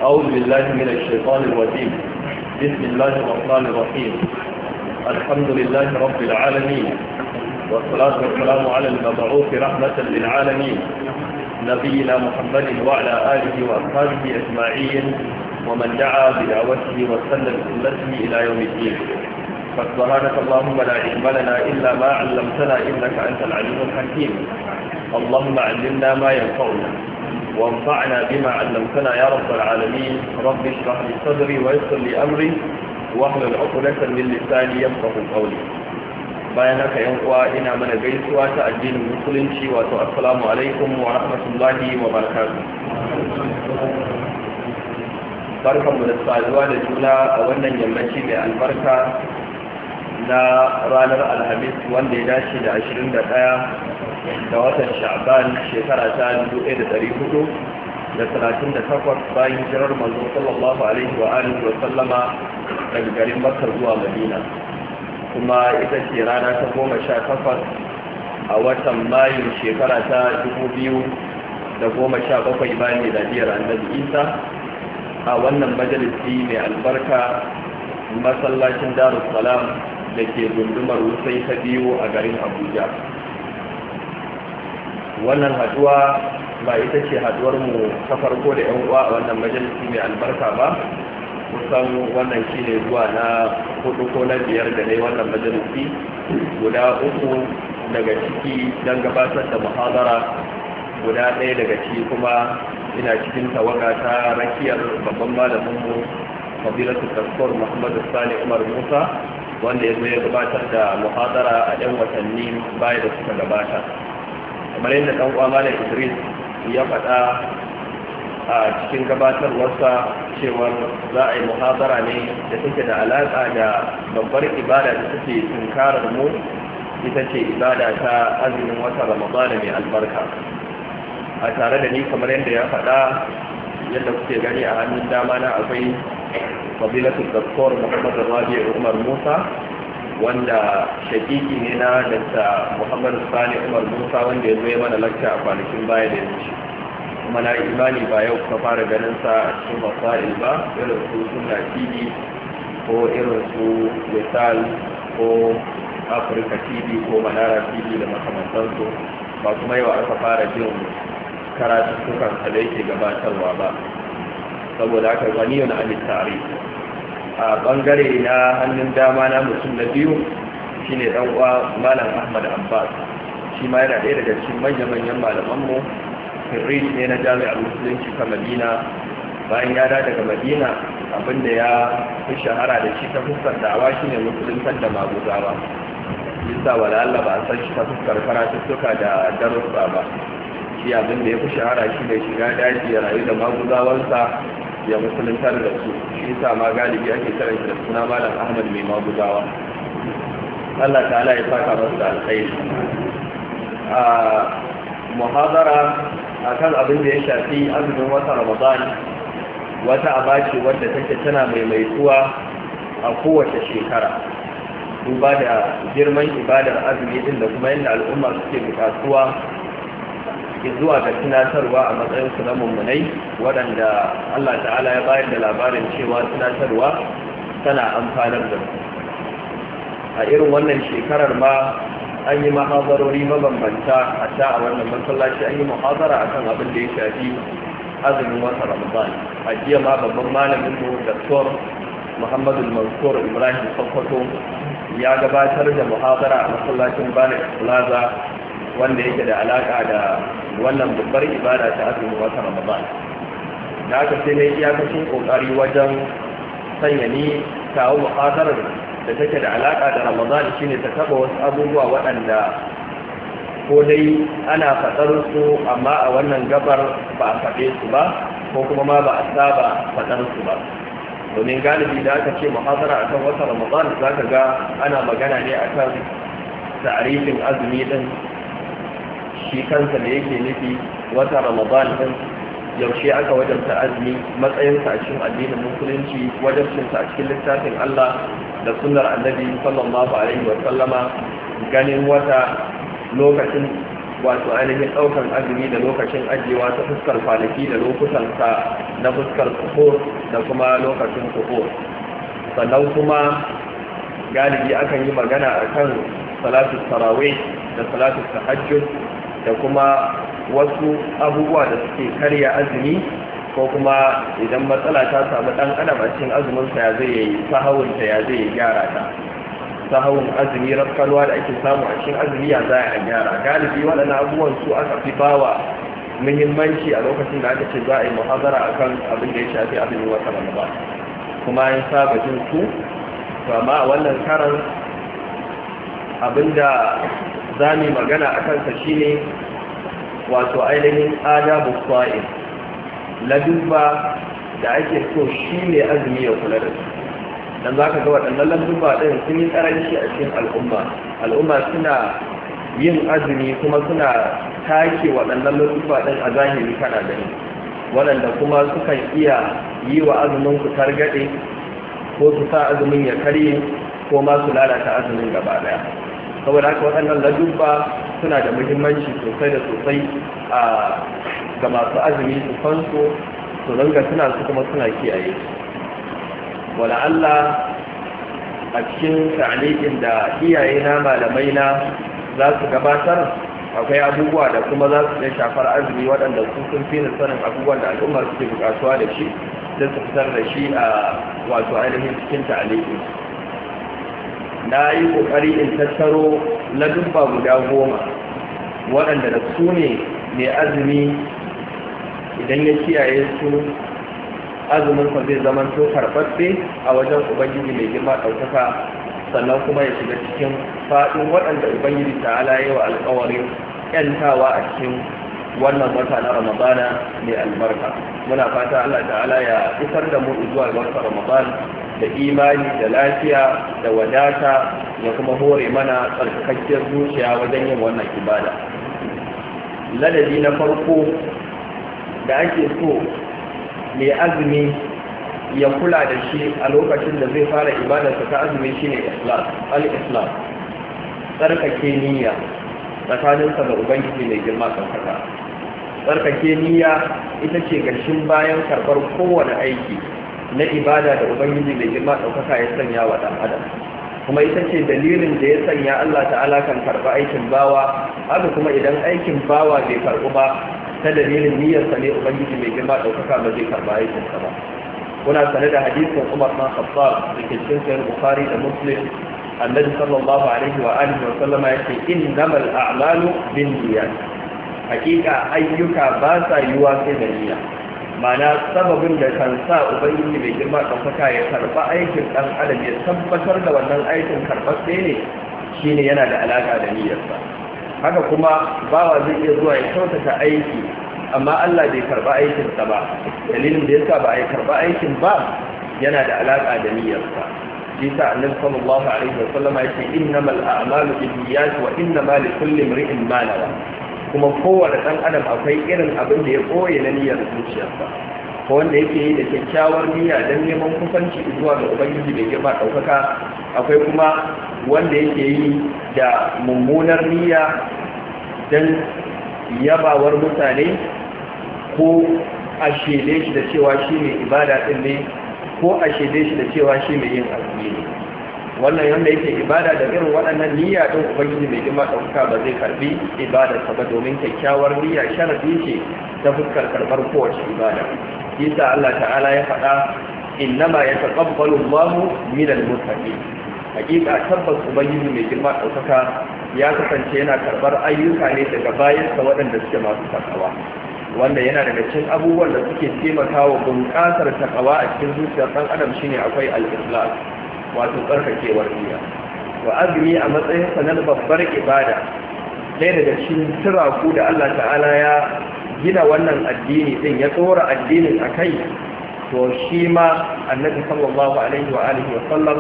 أعوذ بالله من الشيطان الرجيم. بسم الله الرحمن الرحيم. الحمد لله رب العالمين، والصلاة والسلام على المبعوث رحمة للعالمين نبينا محمد وعلى آله وأصحابه أجمعين ومن دعا بدعوته وسلم بسنته إلى يوم الدين. فسبحانك اللهم لا علم لنا إلا ما علمتنا إنك أنت العليم الحكيم. اللهم علمنا ما ينفعنا وانفعنا بما علمتنا يا رب العالمين. رب اشرح لي صدري ويسر لي أمري واحلل عقدة من لساني يفقهوا قولي. bayan haka yan uwa ina mana gaisuwa ta addinin musulunci wato assalamu alaikum wa rahmatullahi wa barakatuh. Barkanmu da saduwa da juna a wannan yammaci mai albarka na ranar alhamis wanda ya dace da 21 da watan sha'ban shekara ta 1438 bayan hijirar manzo sallallahu alaihi wa alihi wa sallama daga garin Makka zuwa Madina, kuma ita ce rana ta 18 a watan Mayu shekara ta 2017 bayan miladiyar Annabi Isa, a wannan majalisi mai albarka masallacin Darus Salam da ke gundumar Wusai ta biyu a garin Abuja. Wannan haduwa ba ita ce haduwar mu ta farko da yan uwa a wannan majalisi mai albarka ba, kusan wannan shine zuwa na 4 ko na 5 da nayi wannan majalisi guda 3 daga ciki dan gabatar da muhadara, guda 1 daga ciki kuma ina cikin tawaga ta rakiyar babban malamin mu fadilatul Dr. Muhammad Sani Umar Musa, wanda ya zo ya gabatar da muhadara a 'yan watanni baya da suka gabata. Kamar yadda ɗan uwa Malam Idris ya faɗa a cikin gabatarwarsa cewar za a yi muhadara ne da take da alaƙa da babbar ibada da take tunkarar mu, ita ce ibada ta azumin wata Ramadana mai albarka. A tare da ni kamar yadda ya faɗa, yadda kuke gani a hannun dama na akwai fadilatul Dr. Muhammad Rabi Umar Musa, wanda shakiki ne na Dr. Muhammad Sani Umar Musa, wanda ya zo ya mana lakta a kwanakin baya da yanci. Kuma na imani ba yau ka fara ganin sa a cikin wasa'il ba, irin su Sunna TV ko irin su Wisal ko Africa TV ko Manara TV da makamantansu, ba kuma yau aka fara jin karatuttukan da yake gabatarwa ba. Saboda haka ganiyun an tarihi. A bangare na hannun dama na mutum na biyu shine dan uwa Malam Ahmad Abbas, shi ma yana ɗaya daga cikin manya-manyan malamanmu, firri ne na jami'ar musulunci ta Madina. Bayan ya dawo daga Madina, abinda ya fi shahara da shi ta fuskar da'awa shine musuluntar da maguzawa. Yasa wala Allah ba a san shi ta fuskar karatuttuka da darussa ba. Shi abinda ya fi shahara shi ne shiga daji ya rayu da maguzawansa ya musuluntar da su. Shi sa ma galibi ake kiran shi da suna Malam Ahmad mai maguzawa. Allah ta'ala ya saka masa da alkhairi. A muhadara akan abin da ya shafi azumin wata Ramadan, wata abaci wadda take tana maimaituwa a kowace shekara, duba da girman ibadar azumi din da kuma yadda al'umma suke bukatuwa zuwa ga tunatarwa a matsayin su na mummunai, waɗanda Allah ta'ala ya bayar da labarin cewa tunatarwa tana amfanar da su. A irin wannan shekarar ma an yi muhadarori mabambanta, hatta a wannan masallaci an yi muhadara akan abin da ya shafi azumin wata Ramadan. A jiya ma babban malamin mu Dr. Muhammadu Mansur Ibrahim Sokoto ya gabatar da muhadara a masallacin Bani Plaza, wanda yake da alaka da wannan babbar ibada ta azumin wata Ramadan. Da aka sai mai iyakacin kokari wajen sanya ni kawo muhadarar da take da alaka da Ramadan, shine ta taba wasu abubuwa waɗanda ko dai ana faɗar su amma a wannan gabar ba a faɗe su ba, ko kuma ma ba a saba faɗar su ba. Domin galibi da aka ce muhadara akan wata Ramadan, za ka ga ana magana ne akan ta'arifin azumi din, shi kansa da yake nufi wata Ramadan din, yaushe aka wajabta azumi, matsayinsa a cikin addinin musulunci, wajabcinsa a cikin littafin Allah da sunnar annabi sallallahu alaihi wa sallama, ganin wata, lokacin wato ainihin ɗaukan azumi da lokacin ajiyewa ta fuskar kwanaki da lokutansa na fuskar suhur da kuma lokacin suhur. Sannan kuma galibi akan yi magana akan salatu tarawih da salatu tahajjud da kuma wasu abubuwa da suke karya azumi, ko kuma idan matsala ta samu ɗan adam a cikin azuminsa ya zai yi sahawunta, ya zai yi gyara ta. Sahawun azumi, rafkalwa da ake samu a cikin azumi ya za a gyara. Galibi waɗannan abubuwan su aka fi bawa muhimmanci a lokacin da aka ce za a yi muhazara akan abin da ya shafi azumin wata Ramadan, kuma an saba jin su. To amma a wannan karan abinda za mu magana a kansa shine wato ainihin adabu sa'im, ladubba da ake so shi ne azumi ya kula da su. Dan za ka ga waɗannan ladubba ɗin sun yi ƙaranci a cikin al'umma suna yin azumi kuma suna take waɗannan ladubba ɗin a zahiri kana gani, waɗanda kuma sukan iya yi wa azumin ku targaɗe ko su sa azumin ya karye ko ma su lalata azumin gaba ɗaya. Saboda haka waɗannan ladubba suna da muhimmanci sosai da sosai ga masu azumi su fanso su ringa suna su kuma suna kiyaye su. Wala Allah a cikin ta'aliqin da iyaye na malamai na za su gabatar akwai abubuwa da kuma za su iya shafar azumi waɗanda sun fi ni sanin abubuwan da al'ummar suke buƙatuwa da shi don su fitar da shi a wato ainihin cikin ta'aliqin. Na yi ƙoƙari in tattaro ladubba guda 10 waɗanda da su ne mai azumi idan ya kiyaye su azuminsa zai zama to karɓaɓɓe a wajen ubangiji mai girma ɗaukaka, sannan kuma ya shiga cikin faɗin waɗanda ubangiji ta'ala yi wa alƙawarin ƴantawa a cikin wannan wata na ramadana mai albarka. Muna fata Allah ta'ala ya isar da mu zuwa ga wata ramadan da imani da lafiya da wadata, ya kuma hore mana tsarkakakkiyar zuciya wajen yin wannan ibada. Ladabi na farko da ake so mai azumi ya kula da shi a lokacin da zai fara ibadarsa ta azumi shine al-islam, tsarkake niyya tsakaninsa da ubangiji mai girma ɗaukaka. Tsarkake niyya ita ce gashin bayan karɓar kowane aiki na ibada da ubangiji mai girma ɗaukaka ya sanya wa ɗan adam, kuma ita ce dalilin da ya sanya Allah ta'ala kan karɓi aikin bawa. Haka kuma idan aikin bawa bai karɓu ba, ta dalilin niyyarsa ne ubangiji mai girma ɗaukaka ba zai karɓi aikinsa ba. Kuna sane da hadisin Umar bin Khattab da ke cikin sahih Bukhari da Muslim, Annabi sallallahu alaihi wa alihi wa sallama yace innamal a'malu binniyat. Hakika ayyuka ba sa yiwa sai da niyya. Ma'ana sababin da kan sa ubangiji mai girma ɗaukaka ya karɓa aikin ɗan adam, ya tabbatar da wannan aikin karɓaɓɓe ne, shine yana da alaƙa da niyyarsa. Haka kuma bawa zai iya zuwa ya kyautata aiki amma Allah bai karɓa aikinsa ba, dalilin da yasa ba a yi karɓa aikin ba yana da alaƙa da niyyarsa. Shi sa Annabi sallallahu alaihi wa sallama yace innamal a'malu binniyat wa innamal likulli imrin ma nawa. Kuma kowane ɗan adam akwai irin abin da ya koye na niyyar zuciyarsa, ko wanda yake yi da kyakkyawar niyya don neman kusanci zuwa ga ubangiji mai girma ɗaukaka, akwai kuma wanda yake yi da mummunar niyya don yabawar mutane ko a shede shi da cewa shi mai ibada ɗin ne, ko a shede shi da cewa shi mai yin azumi ne. Wannan yanda yake ibada da irin waɗannan niyya ɗin ubangiji mai girma ɗaukaka ba zai karɓi ibadarsa ba, domin kyakkyawar niyya sharadi ce ta fuskar karɓar kowace ibada. Isa Allah ta'ala ya faɗa innama yataqabbalu Allahu minal muttaqin. Hakika tabbas ubangiji mai girma ɗaukaka ya kasance yana karɓar ayyuka ne daga bayansa waɗanda suke masu takawa, wanda yana daga cikin abubuwan da suke taimakawa bunƙasar takawa a cikin zuciyar ɗan adam shine akwai al-ikhlas, wato tsarkakewar niyya. Wa azumi a matsayinsa na babbar ibada, ɗaya daga cikin turaku da Allah ta'ala ya gina wannan addini din, ya tsora addinin a kai, to shi ma Annabi sallallahu alaihi wa alihi wa sallam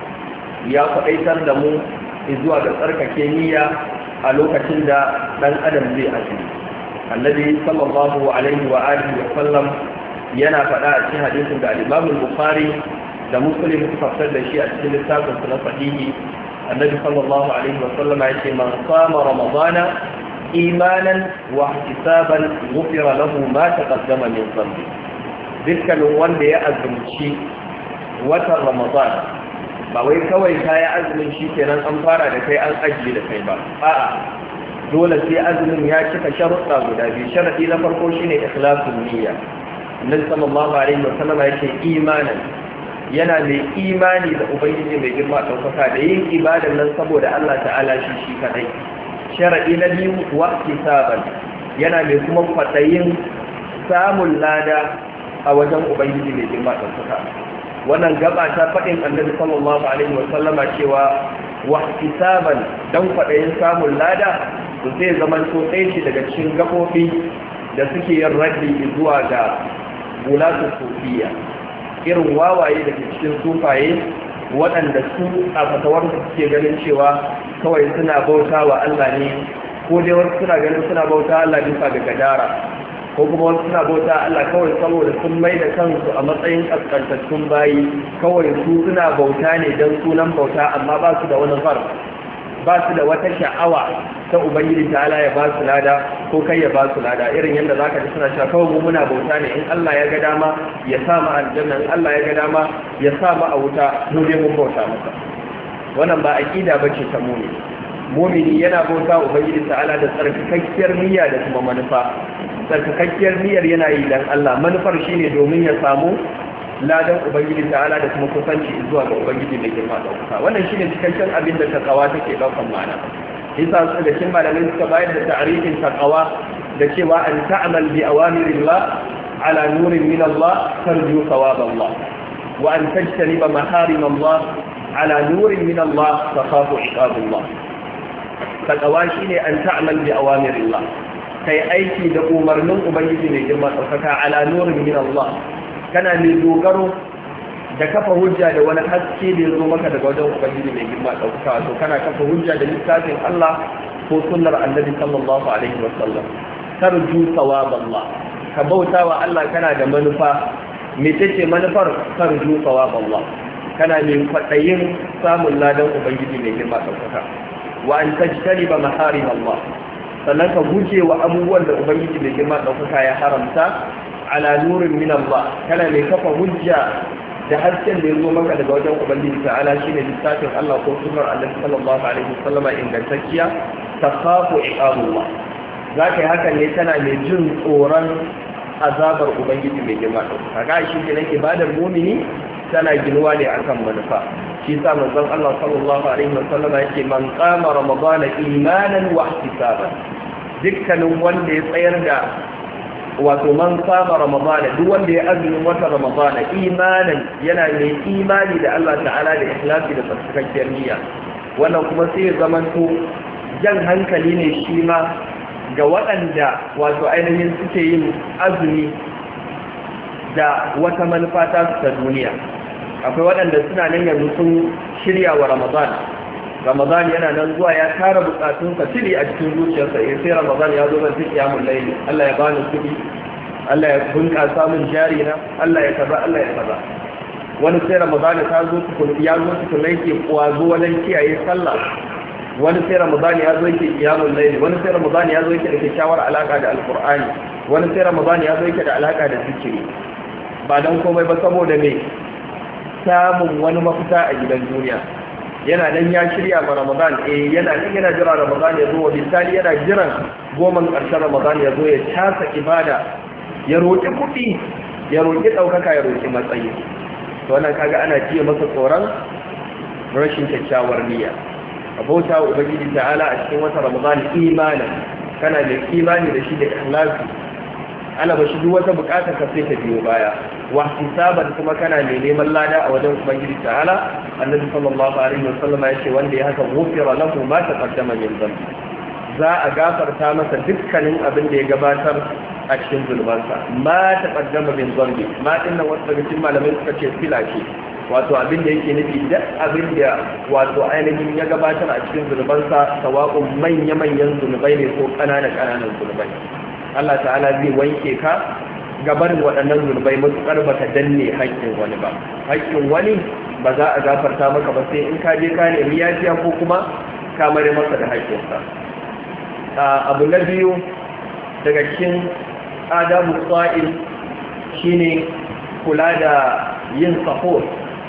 ya faɗaitar da mu zuwa ga tsarkake niyya a lokacin da ɗan adam zai azumi. Annabi sallallahu alaihi wa alihi wa sallam yana faɗa a cikin hadisin da al-Imam Bukhari da Muslim suka fitar da shi a cikin littafin su na sahihi. Annabi sallallahu alaihi wa sallam ya ce man sama ramadana imanan wa ihtisaban ghufira lahu ma taqaddama min dhanbi. Dukkanin wanda ya azumci watan Ramadan ba wai kawai kayi azumin shi kenan an fara da kai an ajiye da kai ba, a'a dole sai azumin ya cika sharuɗa guda biyu. Sharadi na farko shine ikhlasun niyya. Annabi sallallahu alaihi wasallam yake imanan, yana mai imani da ubangiji mai girma ɗaukaka da yin ibadan nan saboda Allah ta'ala shi kadai. Sharadi na biyu waqtisaban, yana mai kuma kwadayin samun lada a wajen ubangiji mai girma ɗaukaka. Wannan gaba ta faɗin Annabi sallallahu alaihi wasallama cewa waqtisaban, dan kwadayin samun lada to zai zama so ɗaya ce daga cikin gaɓoɓi da suke yin raddi zuwa ga bulatu sufiya, irin wawaye da ke cikin sufaye waɗanda su a fatawar da suke ganin cewa kawai suna bauta wa Allah ne, ko dai wasu suna ganin suna bauta Allah bisa ga gadara, ko kuma wasu suna bauta Allah kawai saboda sun mai da kansu a matsayin kaskantattun bayi, kawai su suna bauta ne don sunan bauta amma ba su da wani ba su da wata sha'awa ta ubangiji ta'ala ya ba su lada ko kai ya ba su lada, irin yadda zaka ji suna cewa kawai mu muna bauta ne, in Allah ya ga dama ya sa mu aljanna, in Allah ya ga dama ya sa mu a wuta, mu dai mun bauta masa. Wannan ba aqida bace ta mu'mini yana bauta ubangiji ta'ala da tsarkakakkiyar niyya da kuma manufa. Tsarkakakkiyar niyyar yana yi dan Allah, manufar shine domin ya samu ladan ubangiji ta'ala da kuma kusanci zuwa ga ubangiji mai girma ɗaukaka. Wannan shine cikakken abin da takawa take ɗaukan ma'ana. Isa su da kin malamai suka bayar da ta'arifin takawa da cewa an ta'amal bi awamirillah ala nurin min Allah tarju thawab Allah, wa an tajtaniba maharim Allah ala nurin min Allah takhafu iqab Allah. Takawa shine an ta'amal bi awamirillah, kai aiki da umarnin ubangiji mai girma ɗaukaka ala nurin min Allah, kana mai dogaro da kafa hujja da wani haske da ya zo maka daga wajen ubangiji mai girma ɗaukaka. To kana kafa hujja da littafin Allah ko sunnar annabi sallallahu alaihi wa sallam. Tarju thawab Allah, ka bauta wa Allah kana da manufa. Me tace manufar? Tarju thawab Allah, kana mai kwadayin samun ladan ubangiji mai girma ɗaukaka. Wa an tajtaniba maharim Allah, sannan ka guje wa abubuwan da ubangiji mai girma ɗaukaka ya haramta ala nurin min Allah, kana mai kafa hujja da hasken da ya zo maka daga wajen ubangiji ta'ala shine littafin Allah ko sunnar Annabi sallallahu alaihi wasallama ingantacciya. Takhafu iqabullah, zaka yi hakan ne kana mai jin tsoron azabar ubangiji mai girma. Kaga shi kenan ibadar mu'mini tana ginuwa ne akan manufa. Shi sa manzon Allah sallallahu alaihi wasallama yake man qama ramadana imanan wa ihtisaban, dukkanin wanda ya tsayar da wato man saba ramadana, duk wanda ya azumin wata ramadana imanan, yana mai imani da Allah ta'ala da ikhlasi da tsarkakakkiyar niyya. Wannan kuma sai ya zamanto jan hankali ne shi ma ga waɗanda wato ainihin suke yin azumi da wata manufa ta su ta duniya. Akwai waɗanda suna nan yanzu sun shirya wa Ramadan yana nan zuwa ya tara bukatunsa tili a cikin zuciyarsa, sai Ramadan ya zo zan ta kiyamul layli, Allah ya bani kudi, Allah ya bunƙasa min jari na, Allah ya kaza, Allah ya kaza. Wani sai Ramadan ta zo ya zo tukun yake kwazo wajen kiyaye sallah, wani sai Ramadan ya zo yake kiyamul layli, wani sai Ramadan ya zo yake da kyakkyawar alaka da alqur'ani, wani sai Ramadan ya zo yake da alaka da zikiri. Ba dan komai ba saboda me samun wani mafita a gidan duniya. Yana nan ya shirya ma Ramadan, yana nan yana jira Ramadan ya zo, wa bisali yana jiran goman ƙarshen Ramadan ya zo ya casa ibada, ya roƙi kuɗi, ya roƙi ɗaukaka, ya roƙi matsayi. To wannan kaga ana jiya masa tsoron rashin kyakkyawar niyya. A bauta wa ubangiji ta'ala a cikin wata Ramadan imanin, kana da imani da shi da ikhlasi, ana ba shi duk wata bukatar ka sai ta biyo baya. Wa hisaban, kuma kana mai neman lada a wajen ubangiji ta'ala. Annabi sallallahu alaihi wasallam ya ce wanda ya haka ghufira lahu ma taqaddama min dhanbi, za a gafarta masa dukkanin abin da ya gabatar a cikin zulmansa. Ma taqaddama min dhanbi, ma dinnan wasu daga cikin malamai suka ce sila ce, wato abin da yake nufi duk abin da wato ainihin ya gabatar a cikin zulmansa, sawa'un manya-manyan zunubai ne ko ƙananan zunubai. Allah ta'ala zai wanke ka gabarin waɗannan zunubai matuƙar baka danne haƙƙin wani ba. Haƙƙin wani ba za a gafarta maka ba sai in ka je ka nemi yafiya ko kuma ka mare masa da haƙƙinsa. abu na biyu daga cikin adabu sa'il shine kula da yin sahur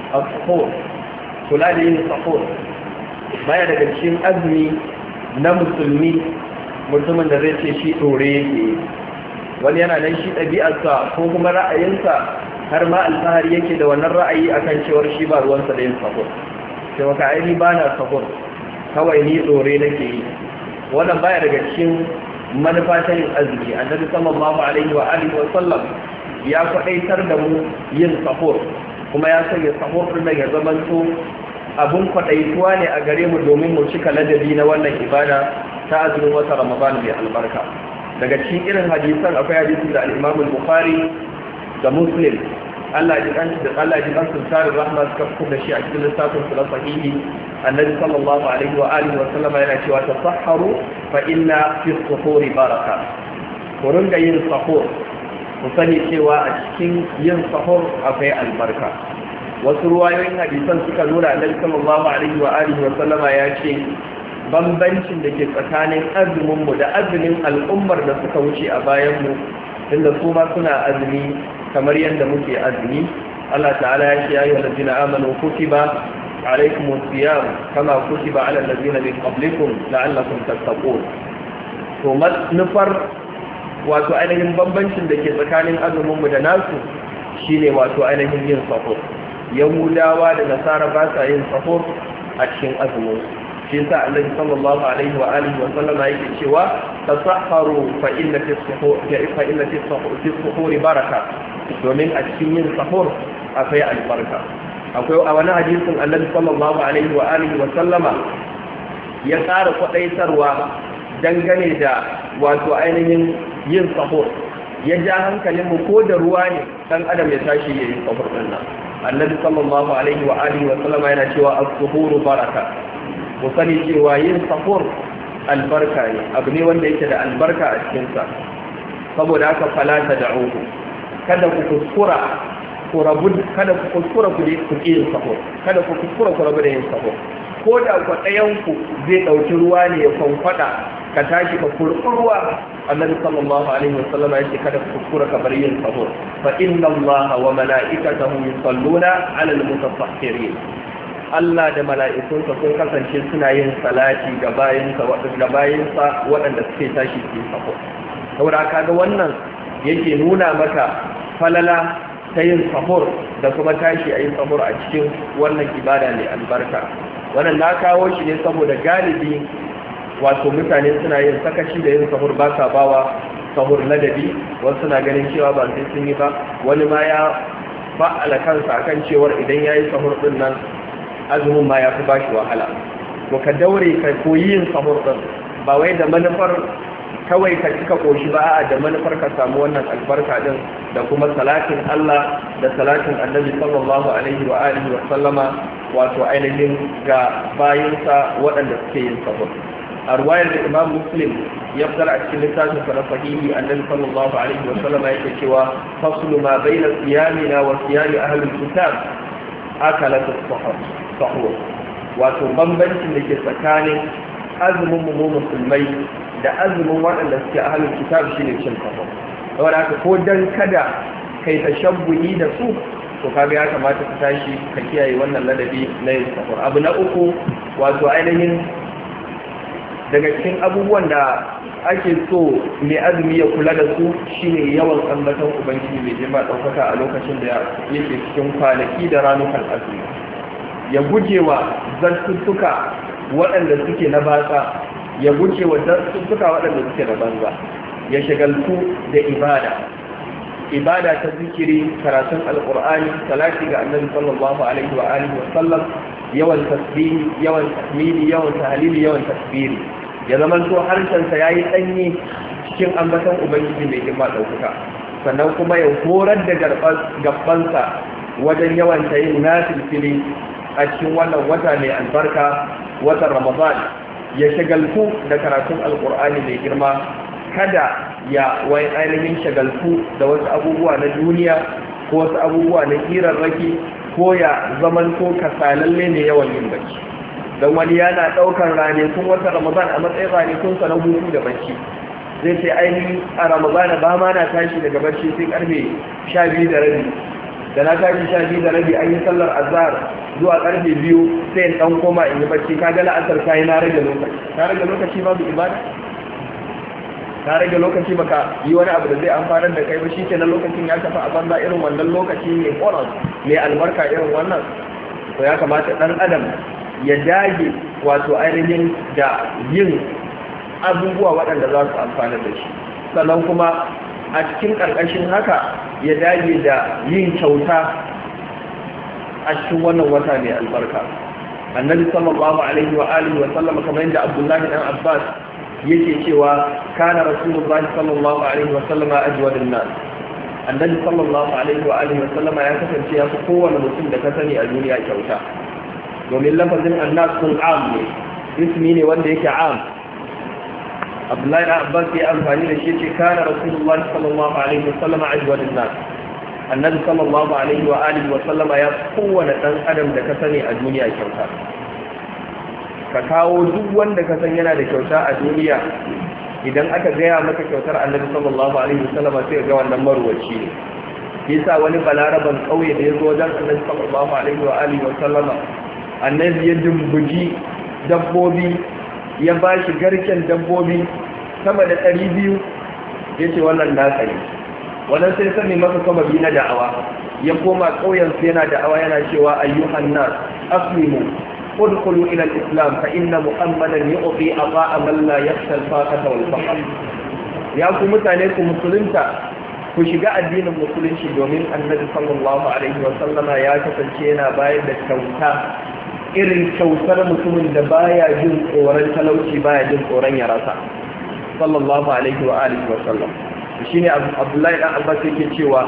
kula da yin sahur baya daga cikin azumi na mutumin da zai ce shi ɗore yake wani yana nan shi ɗabi'arsa ko kuma ra'ayinsa har ma alfahari yake da wannan ra'ayi akan cewar shi ba ruwansa da yin sahur sai maka aini ba na sahur kawai ni ɗore nake yi wannan baya daga cikin manufa ta yin azumi annabi sallallahu alaihi wa alihi wa sallam ya kwadaitar da mu yin sahur kuma ya sanya sahur din ya zamanto abun kwadaituwa ne a gare mu domin mu cika ladabi na wannan ibada ta azumin wata Ramadan mai albarka daga cikin irin hadisan akwai hadisin da al-Imam al-Bukhari da Muslim Allah ji kan sun tare rahma suka fitar da shi a cikin lissafin su na sahihi annabi sallallahu alaihi wa alihi wa sallama yana cewa tasahharu fa inna fi suhuri baraka ku ringa yin sahur ku sani cewa a cikin yin sahur akwai albarka wasu ruwayoyin hadisan suka nuna annabi sallallahu alaihi wa alihi wa sallama ya ce bambancin da ke tsakanin azumin mu da azumin al'ummar da suka wuce a bayan mu tunda su ma suna azumi kamar yadda muke azumi Allah ta'ala ya ce ayyuhal ladina amanu kutiba alaykumus siyam kama kutiba alal ladina min qablikum la'allakum tattaqun to nufar wato ainihin bambancin da ke tsakanin azumin mu da nasu shine wato ainihin yin sahur yahudawa da nasara ba sa yin sahur a cikin azumin shi yasa annabi sallallahu alaihi wa alihi wa sallam yake cewa tasahharu fa inna fi suhuri baraka domin a cikin yin sahur akwai albarka akwai a wani hadisin annabi sallallahu alaihi wa alihi wa sallama ya ƙara kwadaitarwa dangane da wato ainihin yin sahur ya ja hankalin mu ko da ruwa ne dan adam ya tashi ya yi sahur din nan annabi sallallahu alaihi wa alihi wa sallama yana cewa as-suhuru baraka ku sani cewa yin sahur albarka ne abu ne wanda yake da albarka a cikinsa saboda haka falata da uku kada ku kuskura ku rabu kada ku kuskura ku yin sahur kada ku kuskura ku rabu da yin sahur ko da ku ɗayan ku zai ɗauki ruwa ne ya kwankwada ka tashi ka kurɓi ruwa annabi sallallahu alaihi wasallam ya ce kada ku kuskura ka bar yin sahur fa inna allaha wa mala'ikatahu yusalluna 'alal mutasahhirin Allah da mala'ikunsa sun kasance suna yin salati ga bayinsa waɗanda suke tashi su yi sahur. Saboda kaga wannan yake nuna maka falala ta yin sahur da kuma tashi a yin sahur a cikin wannan ibada mai albarka. Wannan na kawo shi ne saboda galibi wato mutane suna yin sakaci da yin sahur ba sa bawa sahur ladabi wasu na ganin cewa ba sai sun yi ba wani ma ya fa'ala kansa akan cewar idan ya yi sahur ɗin nan azumin ma ya fi bashi wahala to ka daure ka koyi yin sahur din ba wai da manufar kawai ka cika koshi ba a da manufar ka samu wannan albarka din da kuma salatin Allah da salatin Annabi sallallahu alaihi wa alihi wa sallama wato ainihin ga bayinsa waɗanda suke yin sahur a ruwayar da Imam Muslim ya fitar a cikin littafin sa na sahihi Annabi sallallahu alaihi wa sallama yake cewa faslu ma baina siyamina wa siyami ahli kitab akalat sahur wato bambancin da ke tsakanin azumin mu musulmai da azumin waɗanda suke ahlul kitab shine cin sahur saboda haka ko dan kada kai tashabbuhi da su to kaga ya kamata ka tashi ka kiyaye wannan ladabi na yin sahur abu na uku wato ainihin daga cikin abubuwan da ake so mai azumi ya kula da su shine yawan ambaton ubangiji mai jima ɗaukaka a lokacin da yake cikin kwanaki da ranukan azumi ya gujewa zartuttuka waɗanda suke na batsa ya gujewa zartuttuka waɗanda suke na banza ya shagaltu da ibada ta zikiri karatun alqur'ani salati ga annabi sallallahu alaihi wa alihi wa sallam yawan tasbihi yawan tahmidi yawan tahlili yawan takbiri ya zama to harshensa ya yi ɗanye cikin ambaton ubangiji mai girma ɗaukaka sannan kuma ya horar da gabansa wajen yawan ta yin nafilfili a cikin wannan wata mai albarka watan ramadan ya shagaltu da karatun alkur'ani mai girma kada ya wai ainihin shagaltu da wasu abubuwa na duniya ko wasu abubuwa na hirarraki ko ya zaman ko kasalalle ne yawan yin bacci don wani yana ɗaukar ranakun wata ramadan a matsayin ranakunsa na hutu da bacci. Zai ce ainihin a ramadan ba ma na tashi daga bacci sai karfe 12:30, da na tashi 12:30 an yi sallar azhar zuwa karfe 2 sai in dan koma in yi bacci. Ka ga la'asar kai na rage lokaci, ka rage lokaci babu ibada, ka rage lokaci baka yi wani abu da zai amfanar da kai ba, shikenan lokacin ya tafi a banza. Irin wannan lokaci ne bonus mai albarka irin wannan, to ya kamata dan adam ya dage wato ainihin da yin abubuwa waɗanda za su amfana da shi. Sannan kuma a cikin ƙarƙashin haka ya dage da yin kyauta a cikin wannan wata mai albarka. Annabi sallallahu alaihi wa alihi wa sallam, kamar yadda Abdullahi dan Abbas yake cewa, kana rasulullahi sallallahu alaihi wa sallam ajwadun nas. Annabi sallallahu alaihi wa alihi wa sallam ya kasance ya fi kowane mutum da ka sani a duniya kyauta, domin lafazin annas sun am ne, ismi ne wanda yake am. Abdullahi da Abbas ya amfani da shi ce, kana rasulullahi sallallahu alaihi wa sallam ajwadun nas. Annabi sallallahu alaihi wa alihi wa sallam ya kowane dan adam da ka sani a duniya kyauta. Ka kawo duk wanda ka san yana da kyauta a duniya, idan aka gaya maka kyautar Annabi sallallahu alaihi wa sallam sai ga wannan marwaci ne. Yasa wani balaraban kauye da ya zo wajen Annabi sallallahu alaihi wa alihi wa sallam, Annabi ya dumbuji dabbobi, ya ba shi garken dabbobi sama da 200, ya ce wannan nasa ne. Wannan sai sani masa sababi na da'awa, ya koma ƙauyensu yana da'awa yana cewa ayyuhan nas aslimu udkhulu ila al-islam fa inna muhammadan yu'ti ata'a man la yakhsha al-faqata wal faqr. Ya ku mutane ku musulunta, ku shiga addinin musulunci, domin Annabi sallallahu alaihi wa sallama ya kasance yana bayar da kyauta irin kyautar mutumin da baya jin tsoron talauci, baya jin tsoron ya rasa, sallallahu alaihi wa alihi wa sallam. Shine Abdullahi dan Abbas yake cewa,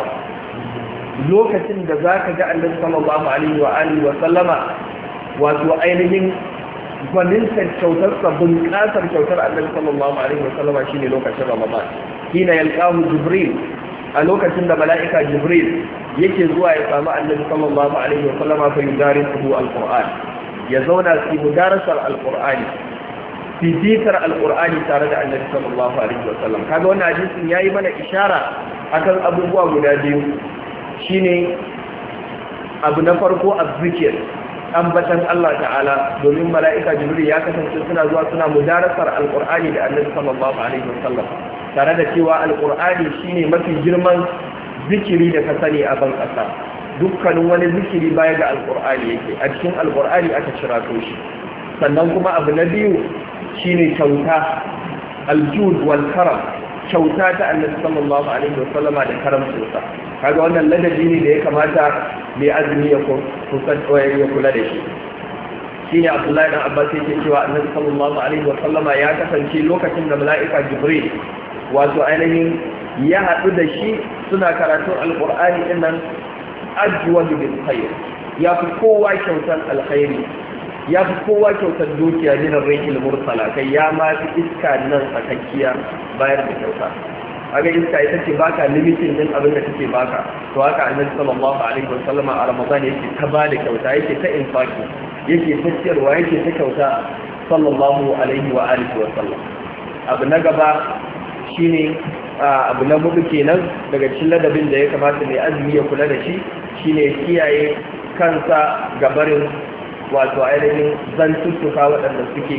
lokacin da zaka ga Annabi sallallahu alaihi wa alihi wa sallama wato ainihin gwanintar kyautar sabbin kasar kyautar Annabi sallallahu alaihi wa sallama shine lokacin Ramadan. Hina yalqahu Jibril, a lokacin da mala'ika Jibril yake zuwa ya samu Annabi sallallahu alaihi wa sallama fa yudarisuhu al-Qur'an, ya zauna su mudarasar al-Qur'ani, fifikar al-Qur'ani tare da Annabi sallallahu alaihi wa sallam. Kaga wannan hadisin yayi mana ishara akan abubuwa guda biyu, shine abu na farko azzikir, ambatan Allah ta'ala, domin mala'ika Jibril ya kasance suna zuwa suna mudarasar al-Qur'ani da Annabi sallallahu alaihi wa sallam, tare da cewa al-Qur'ani shine mafi girman zikiri da ka sani a ban ƙasa. Dukkanin wani zikiri baya ga al-Qur'ani yake, a cikin al-Qur'ani aka cirato shi. Sannan kuma abu na biyu shine kyauta, aljud wal karam, kyauta ta Annabi sallallahu alaihi wa sallama da karamcinsa. Kaga wannan ladabi ne da ya kamata mai azumi ya kula da shi. Shine Abdullahi dan Abbas yake cewa Annabi sallallahu alaihi wa sallama ya kasance lokacin da mala'ika Jibril wato ainihin ya haɗu da shi suna karatun alƙur'ani ɗin nan, ajwadu bil khair, ya fi kowa kyautar alkhairi, ya fi kowa kyautar dukiya dinar rihil mursala, kai ya ma fi iska nan tsakakkiya bayar da kyauta. Aga iska ita ce baka limitin din abin da take baka, to haka Annabi sallallahu alaihi wa sallama a Ramadan yake ta ba da kyauta, yake ta infaki, yake ta ciyarwa, yake ta kyauta sallallahu alaihi wa alihi wa sallam. Abu na gaba shine abu na hudu kenan daga cikin ladabin da ya kamata mai azumi ya kula da shi, shine kiyaye kansa gabarin wato ainihin zantuttuka waɗanda suke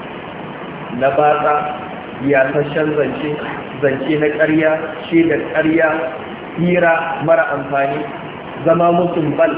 na batsa, yasashen zance na ƙarya, shaidar ƙarya, hira mara amfani, zama musun bal,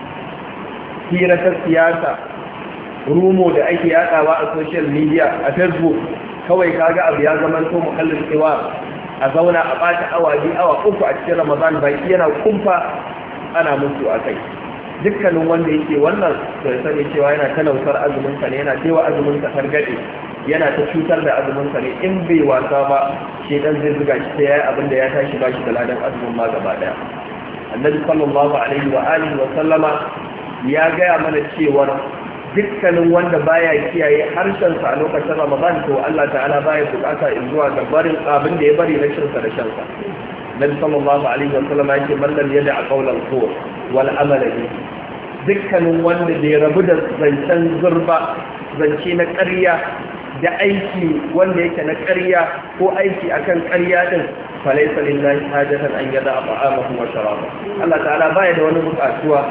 hira ta siyasa, rumo da ake yadawa a social media, a Facebook, kawai kaga abu ya zama to mukallin cewa a zauna a bata awa 2 awa 3 a cikin Ramadan baki yana kumfa ana mutu a kai. Dukkanin wanda yake wannan da sani cewa yana talautar azumin sa ne, yana cewa azumin sa targade, yana ta cutar da azumin sa ne. In bai wasa ba shedan zai zuga shi sai yayi abin da ya tashi bashi da ladan azumin ma gaba daya. Annabi sallallahu alaihi wa alihi wa sallama ya gaya mana cewa dukkanin wanda baya kiyaye harshensa a lokacin Ramadan, to Allah ta'ala baya bukata zuwa ga barin abin da ya bari na shinsa da shansa. Nabi sallallahu alaihi wa sallam yake man lam yada qawla al-zur wal amala bihi, dukkanin wanda bai rabu da zancen zurba, zance na ƙarya da aiki wanda yake na ƙarya ko aiki akan ƙarya din falaisa lillahi hajatan an yada ta'amahu wa sharaba. Allah ta'ala baya da wani buƙatuwa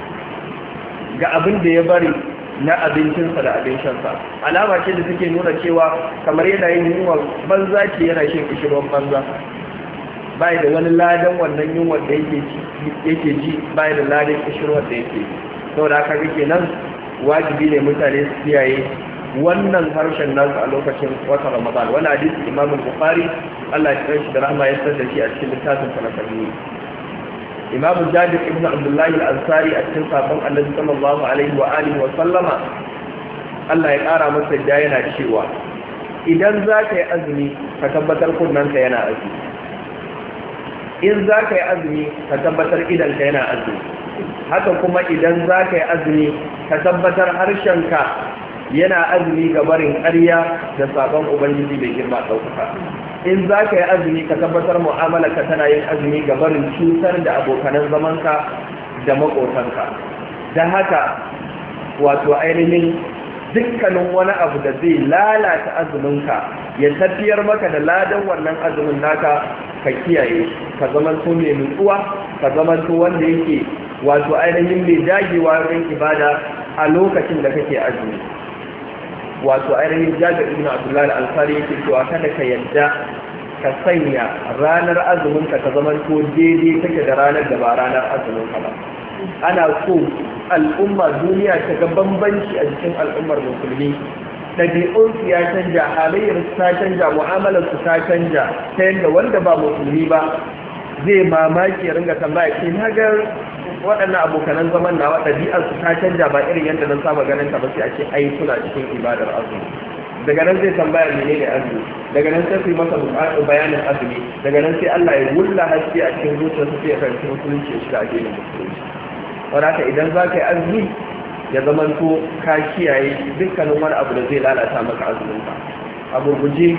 ga abin da ya bari na abincinsa da abin shansa. Alama ce da take nuna cewa kamar yana yin yunwa banza ce, yana shin kishirwan banza, baya da wani ladan wannan yunwa da yake ji, baya da ladan kishirwan da yake ji. saboda haka kenan wajibi ne mutane su kiyaye wannan harshen nasu a lokacin watan Ramadan. Wani hadisi Imam Bukhari Allah ya kare shi da rahma ya sanar da shi a cikin littafin sa na Sahih. Imam Jabir ibn Abdullah al-Ansari a cikin sabon Annabi sallallahu alaihi wa alihi wa sallama Allah ya kara masa da yana cewa idan za ka yi azumi ka tabbatar kunnanka yana azumi, in za ka yi azumi ka tabbatar idanka yana azumi, haka kuma idan za ka yi azumi ka tabbatar harshenka yana azumi ga barin ƙarya da sabon ubangiji mai girma ɗaukaka. In za ka yi azumi ka tabbatar mu'amalarka tana yin azumi ga barin cutar da abokanan zamanka da maƙotanka. Da haka wato ainihin dukkanin wani abu da zai lalata azuminka ya tafiyar maka da ladan wannan azumin naka ka kiyaye, ka zamanto mai nutsuwa, ka zamanto wanda yake wato ainihin mai dagewa wurin ibada a lokacin da kake azumi. Wato ainihin Jabir ibn Abdullah al-Ansari yake cewa kada ka yadda ka sanya ranar azuminka ta zamanto daidai take da ranar da ba ranar azuminka ba. Ana so al'umma duniya ta ga bambanci a cikin al'ummar musulmi, ɗabi'unsu ya canja, halayyarsu ta canja, mu'amalarsu ta canja, ta yadda wanda ba musulmi ba zai mamaki ya ringa tambaya ce na ga waɗannan abokanan zaman nawa ɗabi'arsu ta canja ba irin yadda na saba ganin ta ba, sai a ce ai suna cikin ibadar azumi. Daga nan zai tambaya menene azumi, daga nan sai su yi masa bayanin azumi, daga nan sai Allah ya wulla haske a cikin zuciyarsa sai ya fahimci musulunci ya shiga addinin musulunci. Wadaka idan za ka yi azumi ya zamanto ka kiyaye dukkanin wani abu da zai lalata maka azuminka. A gurguje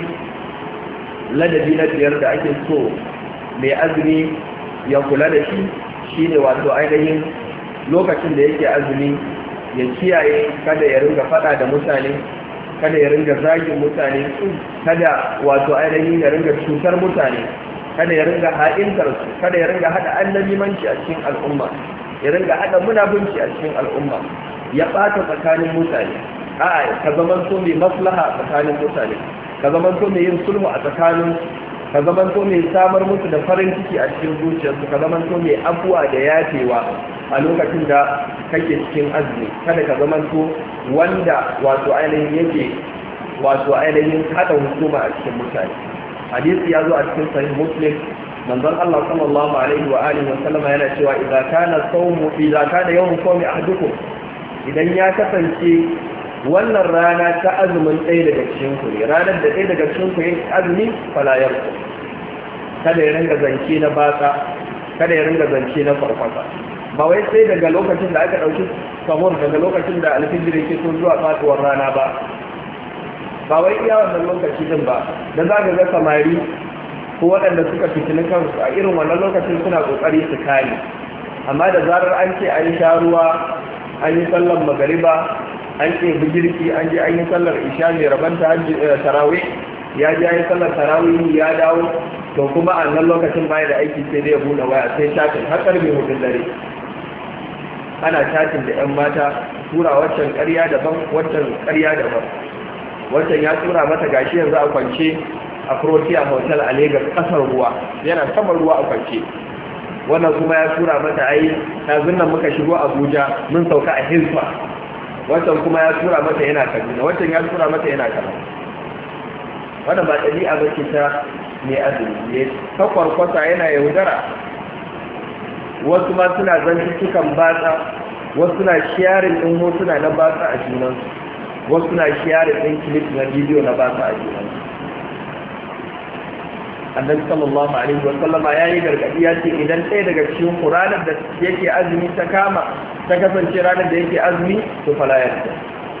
ladabi na biyar da ake so mai azumi ya kula da shi shine wato ainihin lokacin da yake azumi ya kiyaye kada ya ringa fada da mutane, kada ya ringa zagin mutane, kada wato ainihin ya ringa cutar mutane, kada ya ringa ha'intar su, kada ya ringa hada annabimanci a cikin al'umma, ya ringa hada munafunci a cikin al'umma, ya bata tsakanin mutane. A'a, ka zamanto mai maslaha tsakanin mutane, ka zamanto mai yin sulhu a tsakanin, ka zamanto mai samar musu da farin ciki a cikin zuciyarsu, ka zamanto mai abuwa da yafewa a lokacin da kake cikin azumi. Kada ka zamanto wanda wato ainihin yake wato ainihin hada hukuma a cikin mutane. Hadisi ya zo a cikin sahih Muslim, manzon Allah sallallahu alaihi wa alihi wa sallama yana cewa idza kana yawmu sawmi ahadukum, idan ya kasance wannan rana ta azumin ɗaya daga cikin ku ne, ranar da ɗaya daga cikin ku yin azumi fala yarku, kada ya ringa zance na batsa, kada ya ringa zance na farfasa. Ba wai sai daga lokacin da aka ɗauki sahur, daga lokacin da alfijir yake so zuwa fatuwar rana ba, ba wai iya wannan lokaci din ba, da za ka ga samari ko waɗanda suka fitini kansu a irin wannan lokacin suna ƙoƙari su kare, amma da zarar an ce an sha ruwa, an yi sallar magariba, an ce bigirki, an je an yi sallar isha mai rabanta tarawih, ya je an yi sallar tarawih ya dawo, to kuma a nan lokacin baya da aiki sai dai ya buɗe waya sai chatin har karfe 4 dare. Ana chatin da 'yan mata, tura waccan ƙarya daban, waccan ƙarya daban. Waccan ya tura mata gashi yanzu a kwance a Protea Hotel a Lagos ƙasar ruwa, yana saman ruwa a kwance. Wannan kuma ya tura mata ai yanzu nan muka shigo Abuja mun sauka a Hilfa. Waccan kuma ya tura mata yana Kaduna, waccan ya tura mata yana Kano. Wannan ba ɗabi'a ba ce ta mai azumi, ne ta kwarkwasa yana yaudara. Wasu ma suna zantuttukan batsa, wasu suna sharing ɗin hotuna na batsa a junansu, wasu suna sharing ɗin clip na bidiyo na batsa a junansu. Annabi sallallahu alaihi wa sallama yayi gargadi ya ce idan ɗaya daga cikin ranar da yake azumi ta kama ta kasance ranar da yake azumi to fala yarda,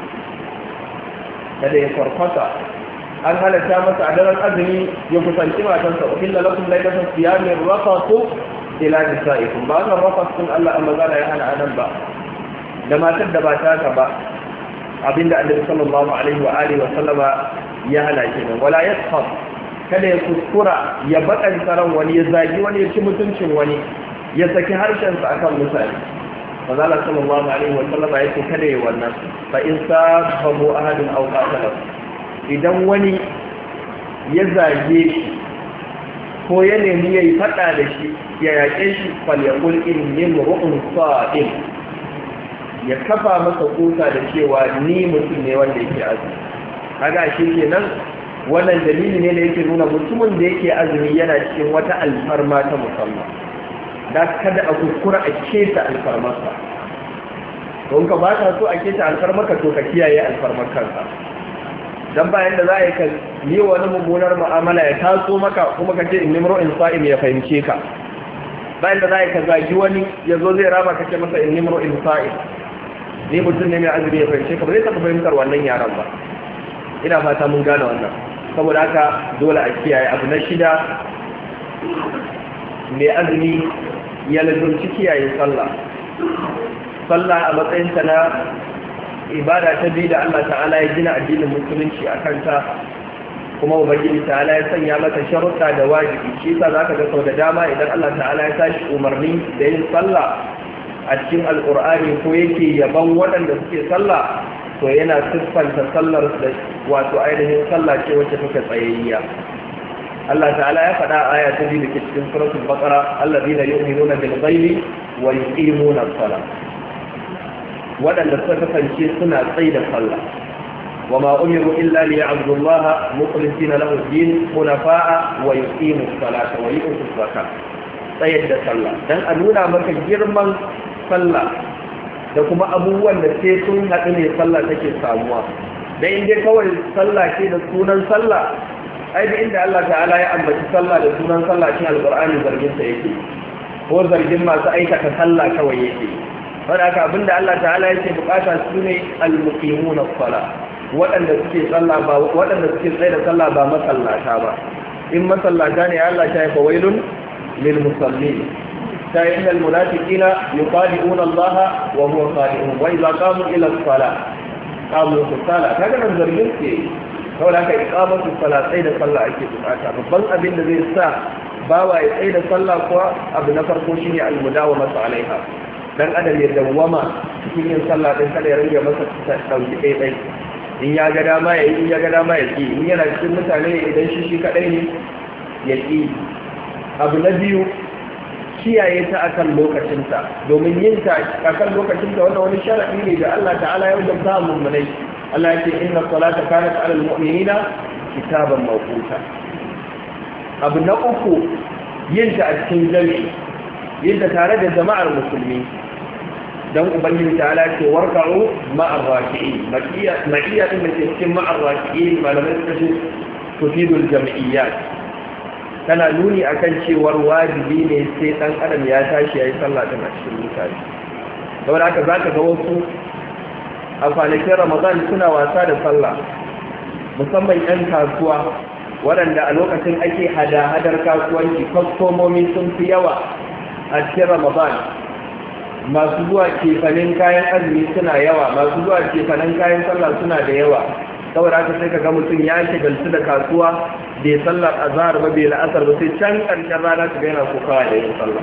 kada ya farfasa. An halatta masa a daren azumi ya kusanci matansa, uhilla lakum laylatan siyami rafasu ila nisaikum, ba kan rafasun Allah amma zala ya hana anan ba. da matar da ba ta ba abinda Annabi sallallahu alaihi wa alihi wa sallama ya hana kenan wala yaskhab kada ya kuskura ya bakanta ran wani ya zagi wani ya ci mutuncin wani ya saki harshen sa akan mutane manzo Allah sallallahu alaihi wa sallama yake kada ya wannan fa in sabahu ahadun aw qatala idan wani ya zage shi ko ya nemi yayi fada da shi ya yake shi falyaqul inni mu'un sa'im ya kafa masa kusa da cewa ni mutum ne wanda yake azumi kaga shi kenan wannan dalili ne da yake nuna mutumin da yake azumi yana cikin wata alfarma ta musamman da kada a kuskura a keta alfarmarsa don ka ba ka so a keta alfarmarka to ka kiyaye alfarmar kanka dan bayan da za a yi ka yi wani mummunar mu'amala ya taso maka kuma ka ce in nimro in sa'im ya fahimce ka bayan da za a yi ka zagi wani ya zo zai rama ka ce masa in nimro in sa'im ni mutum ne mai azumi ya fahimce ka ba zai taɓa fahimtar wannan yaran ba ina fata mun gane wannan saboda haka dole a kiyaye abu na 6 mai azumi ya lazumci kiyaye sallah a matsayinta na ibada ta biyu da Allah ta'ala ya gina addinin musulunci a kanta kuma ubangiji ta'ala ya sanya mata sharuɗa da wajibi shi yasa zaka ga sau da dama idan Allah ta'ala ya tashi umarni da yin sallah a cikin alqur'ani ko yake yaban waɗanda suke sallah to yana siffanta sallar da wato ainihin sallah ce wacce take tsayayya Allah ta'ala ya faɗa aya ta biyu da ke cikin suratul baqara alladhina yu'minuna bil ghaibi wa yuqimuna as-salah waɗanda suka kasance suna tsaye da sallah wa ma umiru illa liya'budu Allah mukhlisina lahu ad-din hunafa'a wa yuqimu as-salata wa yu'tu az-zakata tsayar da sallah dan a nuna maka girman sallah da kuma abubuwan da sai sun haɗu ne sallah take samuwa dan inda kawai sallah ce da sunan sallah ai da inda Allah ta'ala ya ambaci sallah da sunan sallah cikin alqur'ani zargin sa yake ko zargin masu aikata sallah kawai yake wanda haka abinda Allah ta'ala yake bukata su ne al-muqimuna as-salah waɗanda suke sallah ba waɗanda suke tsaye da sallah ba masallata ba in masallata ne Allah ta yi fawailun lil musallin ta yi innal munafiqina yuqadi'una Allah wa huwa qadi'un wa idza qamu ila as-salah qamu as-salah kaga nan zargin ke saboda haka iqamatu salat tsaye da sallah ake bukata babban abin da zai sa bawa ya tsaye da sallah kuwa abu na farko shine al-mudawamatu alaiha dan adam ya dawwama cikin yin sallah din kada ya rage masa dauki ɗaya in ya ga dama ya yi in ya ga dama ya ki in yana cikin mutane idan shi kadai ne ya ki abu na biyu kiyaye ta akan lokacinta domin yin ta akan lokacinta wannan wani sharadi ne da Allah ta'ala ya wajabta mu munai Allah yake inna salata kanat 'ala al-mu'minina kitaban mawquta abu na uku yin ta a cikin jami'i yin ta tare da jama'ar musulmi dan ubangiji ta'ala ce warka'u ma'ar raki'in ma'iya din da ke cikin ma'ar raki'in malamai suka ce tufidul jam'iyyat tana nuni akan cewar wajibi ne sai dan adam ya tashi yayi sallah din a cikin mutane saboda haka zaka ga wasu a kwanakin Ramadan suna wasa da sallah musamman yan kasuwa waɗanda a lokacin ake hada-hadar kasuwanci kwastomomi sun fi yawa a cikin Ramadan masu zuwa kefanin kayan azumi suna yawa masu zuwa kefanin kayan sallah suna da yawa saboda haka sai kaga mutum ya shigaltu da kasuwa bai sallar azhar ba bai la'asar ba sai can karshen rana su yana kokawa da yin sallah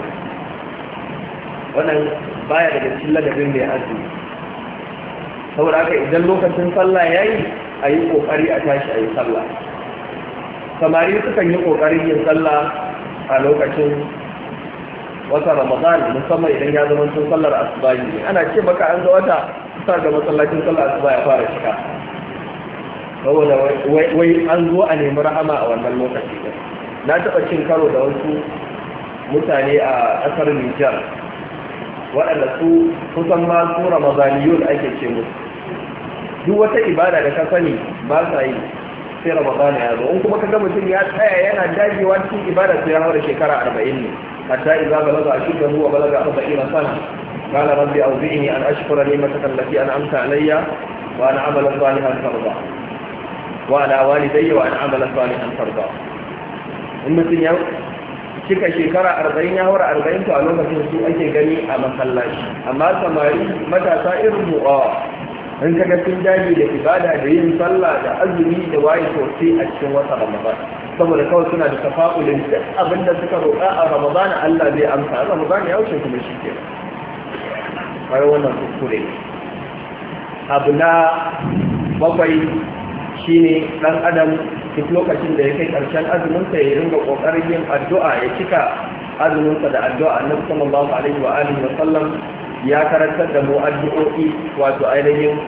wannan baya daga cikin ladabin mai azumi saboda haka idan lokacin sallah yayi a yi kokari a tashi a yi sallah samari sukan yi kokarin yin sallah a lokacin wata Ramadan musamman idan ya zama sun sallar asuba ne ana ce maka an ga wata sa ga masallacin sallar asuba ya fara shiga saboda wai an zo a nemi rahama a wannan lokaci din na taɓa cin karo da wasu mutane a ƙasar Nijar waɗanda su kusan ma su Ramadaniyun ake ce musu duk wata ibada da ka sani ba sa yi sai Ramadan ya zo in kuma kaga mutum ya tsaya yana dagewa cikin ibada sai ya haura shekara 40 ne hatta idza balaga ashuddahu wa balaga 40 sana qala rabbi awzi'ni an ashkura ni'mataka allati an'amta alayya wa an a'mala salihan tarda wa ala walidayya wa an a'mala salihan tarda in mutum cika shekara 40 ya haura 40 to a lokacin su ake gani a masallaci. Amma samari matasa irin mu in kaga sun dage da ibada da yin sallah da azumi da waye sosai a cikin wata Ramadan, saboda kawai suna da tafa'ulin duk abinda suka roƙa a Ramadan Allah zai amsa. Ramadan ya wuce kuma shi ke har wannan kuskure. Abu na 7 shine dan adam duk lokacin da ya kai karshen azumin sa ya ringa kokarin yin addu'a, ya cika azumin sa da addu'a. Annabi sallallahu alaihi wa alihi wa sallam ya karantar da mu addu'o'i wato ainihin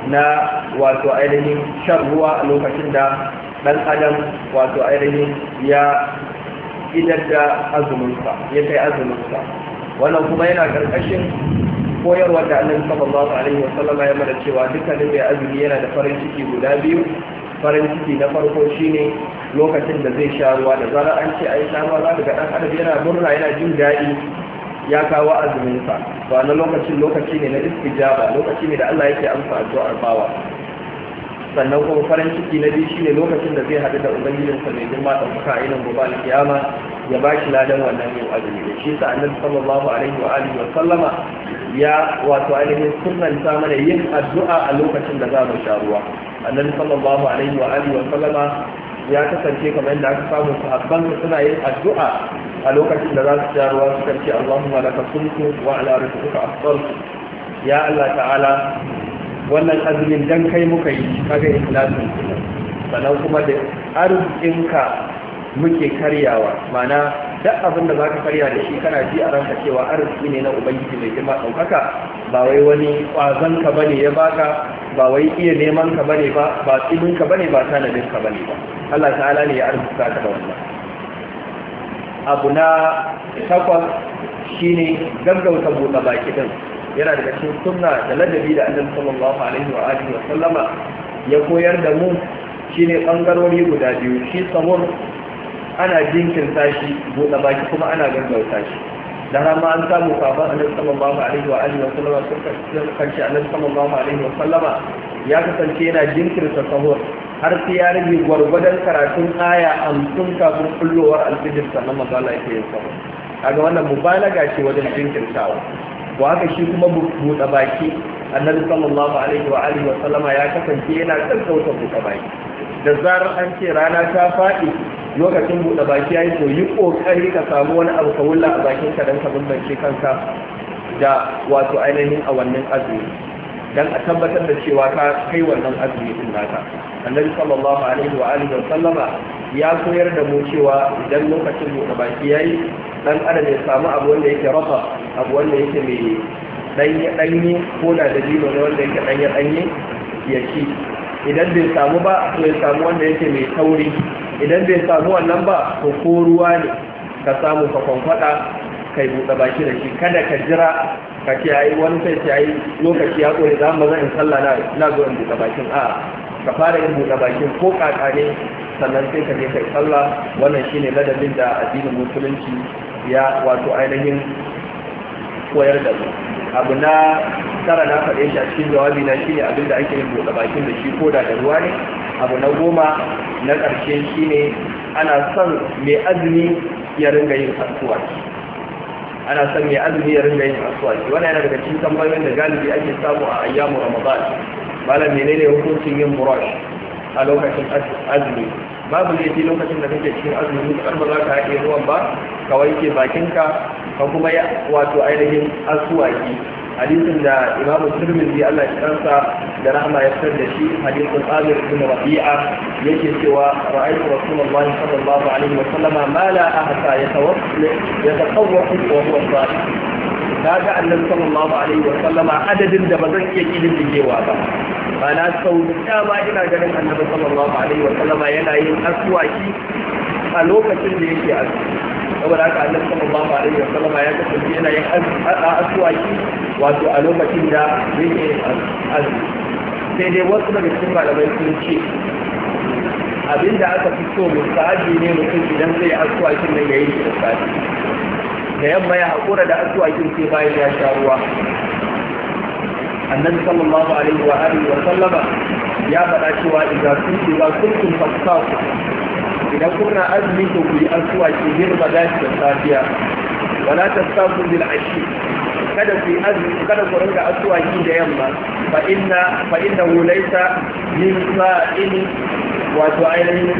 shan ruwa a lokacin da dan adam wato ainihin ya idar da azuminsa ya kai azuminsa. Wannan kuma yana karkashin koyarwa da Annabi sallallahu alaihi wa sallam ya mana cewa dukkanin mai azumi yana da farin ciki guda biyu. Farin ciki na farko shine lokacin da zai sha ruwa, da zarar an ce ai sha ruwa za ga dan adam yana murna, yana jin daɗi, ya kawo azuminsa. To a lokaci ne na istijaba, lokaci ne da Allah yake amsa addu'ar bawa. Sannan kuma farin ciki na biyu shine lokacin da zai haɗu da ubangijinsa mai girma da kuka a inin gobe alkiyama ya ba shi ladan wannan yin azumi. Da shi sa Annabi sallallahu alaihi wa alihi wa sallama ya wato ainihin sunnanta mana yin addu'a a lokacin da za mu sha ruwa. Annabi sallallahu alaihi wa alihi wa sallama ya kasance kamar yadda aka samu sahabban suna yin addu'a a lokacin da za su sha ruwa, suka ce Allahumma laka sumtu wa ala rizqika afṭartu. Ya Allah ta'ala, wannan azumin dan kai muka yi, kaga ikhlasin. Sannan kuma da arzikinka muke karyawa, mana duk abin da zaka karya da shi kana ji a ranka cewa arziki ne na ubangiji mai girma ɗaukaka, ba wai wani ƙwazon ka bane ya baka, ba wai iya neman ka bane ba tsimin ka bane, ba tanadin ka bane ba. Allah ta'ala ne ya arzuta ka da wannan. Abu na 8 shine gaggauta buɗe baki din. Yana daga cikin sunna da ladabi da Annabi sallallahu alaihi wa alihi wa sallama ya koyar da mu, shine bangarori guda biyu. Shi sahur ana jinkirta shi, buɗe baki kuma ana gaggauta shi. Da rama an samu kafin Annabi sallallahu alaihi wa alihi wa sallama sun karshe Annabi sallallahu alaihi wa sallama ya kasance yana jinkirta sahur har sai ya rage gwargwadon karatun aya 50 kafin kullowar alfijir, sannan manzo Allah yake yin sahur. Kaga wannan mubalaga ce wajen jinkirtawa. Ko haka shi kuma buɗe baki Annabi sallallahu alaihi wa alihi wa sallama ya kasance yana gaggauta buɗe baki. Da zarar an ce rana ta faɗi lokacin buɗe baki yayi, to yi kokari ka samu wani abu ka wulla a bakin ka dan ka bambance kanka da wato ainihin a wannan azumi, dan a tabbatar da cewa ka kai wannan azumi din naka. Annabi sallallahu alaihi wa alihi wa sallama ya koyar da mu cewa idan lokacin buɗe baki yayi, dan adam ya samu abu wanda yake rafa, abu wanda yake mai danye ko da dabino ne wanda yake danye ya ci. Idan bai samu ba, to ya samu wanda yake mai tauri. Idan bai samu wannan ba, to ko ruwa ne ka samu ka kwankwada kai buɗe baki da shi. Kada ka jira ka ce ai wani sai ce ai lokaci ya kore, za mu in sallah na zo in buɗe bakin. A'a, ka fara yin buɗe bakin ko kaka ne, sannan sai ka je kai sallah. Wannan shine ladabin da addinin musulunci ya wato ainihin koyar da mu. Abu na 9 na faɗe shi a cikin jawabi na shine abin da ake yin buɗe bakin da shi ko da ruwa ne. Abu na 10 na ƙarshe shine ana son mai azumi ya ringa yin asuwaki. Ana son mai azumi ya ringa yin asuwaki. Wannan yana daga cikin tambayoyin da galibi ake samu a ayyamu Ramadan. Malam, menene hukuncin yin brush a lokacin azumi? Babu laifi lokacin da kake cikin azumi, kar ba za ka haɗe ruwan ba, ka wanke bakinka ka kuma wato ainihin asuwaki. Hadisin da Imam Tirmidhi Allah ya kansa da rahma ya fitar da shi, hadisin Amir ibn Rabi'a yake cewa ra'aytu Rasulullahi sallallahu alaihi wa sallama ma la ahsa yataqawwaqu wa huwa sa'im. Kaga Annabi sallallahu alaihi wa sallama adadin da ba zan iya kididdigewa ba. Ana sau da dama ina ganin Annabi sallallahu alaihi wa sallama yana yin aswaki a lokacin da yake azumi. Saboda haka Annabi sallallahu alaihi wa sallama ya kasance yana yin aswaki wato a lokacin da yake yin azumi. Sai dai wasu daga cikin malamai sun ce abinda aka fi so musahabi ne mutum idan zai aswakin nan yayi da safi. Da yamma ya haƙura da aswakin sai bayan ya sha ruwa. Annabi sallallahu alaihi wa alihi wa sallama ya faɗa cewa idza kuntum fasaku, idan kuna azumi to ku yi aswaki girma gashi da safiya wala tasabu bil ashi kada ku yi azumi kada ku ringa aswaki da yamma fa innahu laysa min sa'ini wato ainihin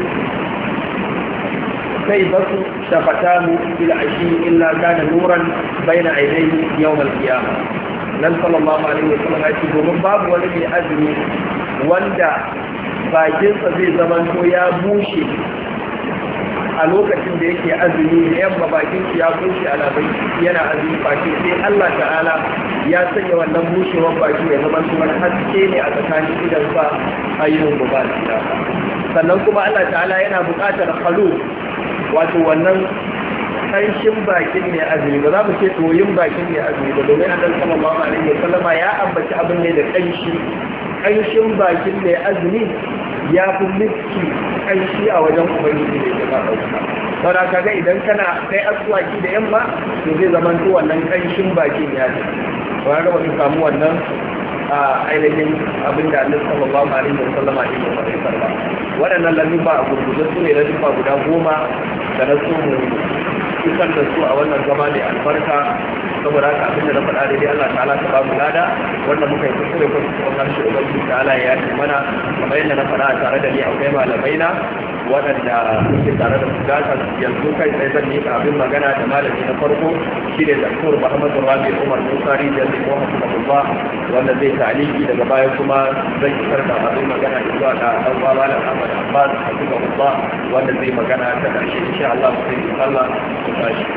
sai basu shafatamu bil ashi illa kana nuran baina ainihi yawm al qiyamah nan sallallahu alaihi wasallam ya ce domin babu wani mai azumi wanda bakinsa zai zama to ya bushe a lokacin da yake azumi da yamma bakin shi ya bushe alabai yana azumi baki sai Allah ta'ala ya sanya wannan bushewar baki ya zama to wani haske ne a tsakanin idan sa ayyukan gobe da sannan kuma Allah ta'ala yana buƙatar halu wato wannan kanshin bakin ne azumi ba za mu ce toyin bakin ne azumi ba domin annabi sallallahu alaihi wasallama ya ambaci abin ne da kanshin bakin ne azumi ya fi miski kanshi a wajen ubangiji ne da ba ɗauka saboda kaga idan kana kai aswaki da yamma to zai zama to wannan kanshin bakin ya ce ba ga wani samu wannan a ainihin abin da annabi sallallahu alaihi wasallama ya yi ba waɗannan lalluba a gurguje su ne lalluba guda 10 da na so mu isar da su a wannan zama ne albarka saboda haka abinda na faɗa daidai Allah ta'ala ta ba mu lada wanda muka yi kuskure ko kuma harshe ubangiji ta'ala ya yi mana kamar yadda na faɗa tare da ni akwai malamai na waɗanda suke tare da su gasa yanzu kai sai zan yi abin magana da malami na farko shine Dr. Muhammadu Rabi Umar Musari da zai kuma hafizahullah wanda zai taliki daga baya kuma zan isar da abin magana zuwa da ɗan uwa malam Ahmad Abbas hafizahullah wanda zai magana ta ƙarshe insha Allah sai Allah ya tashi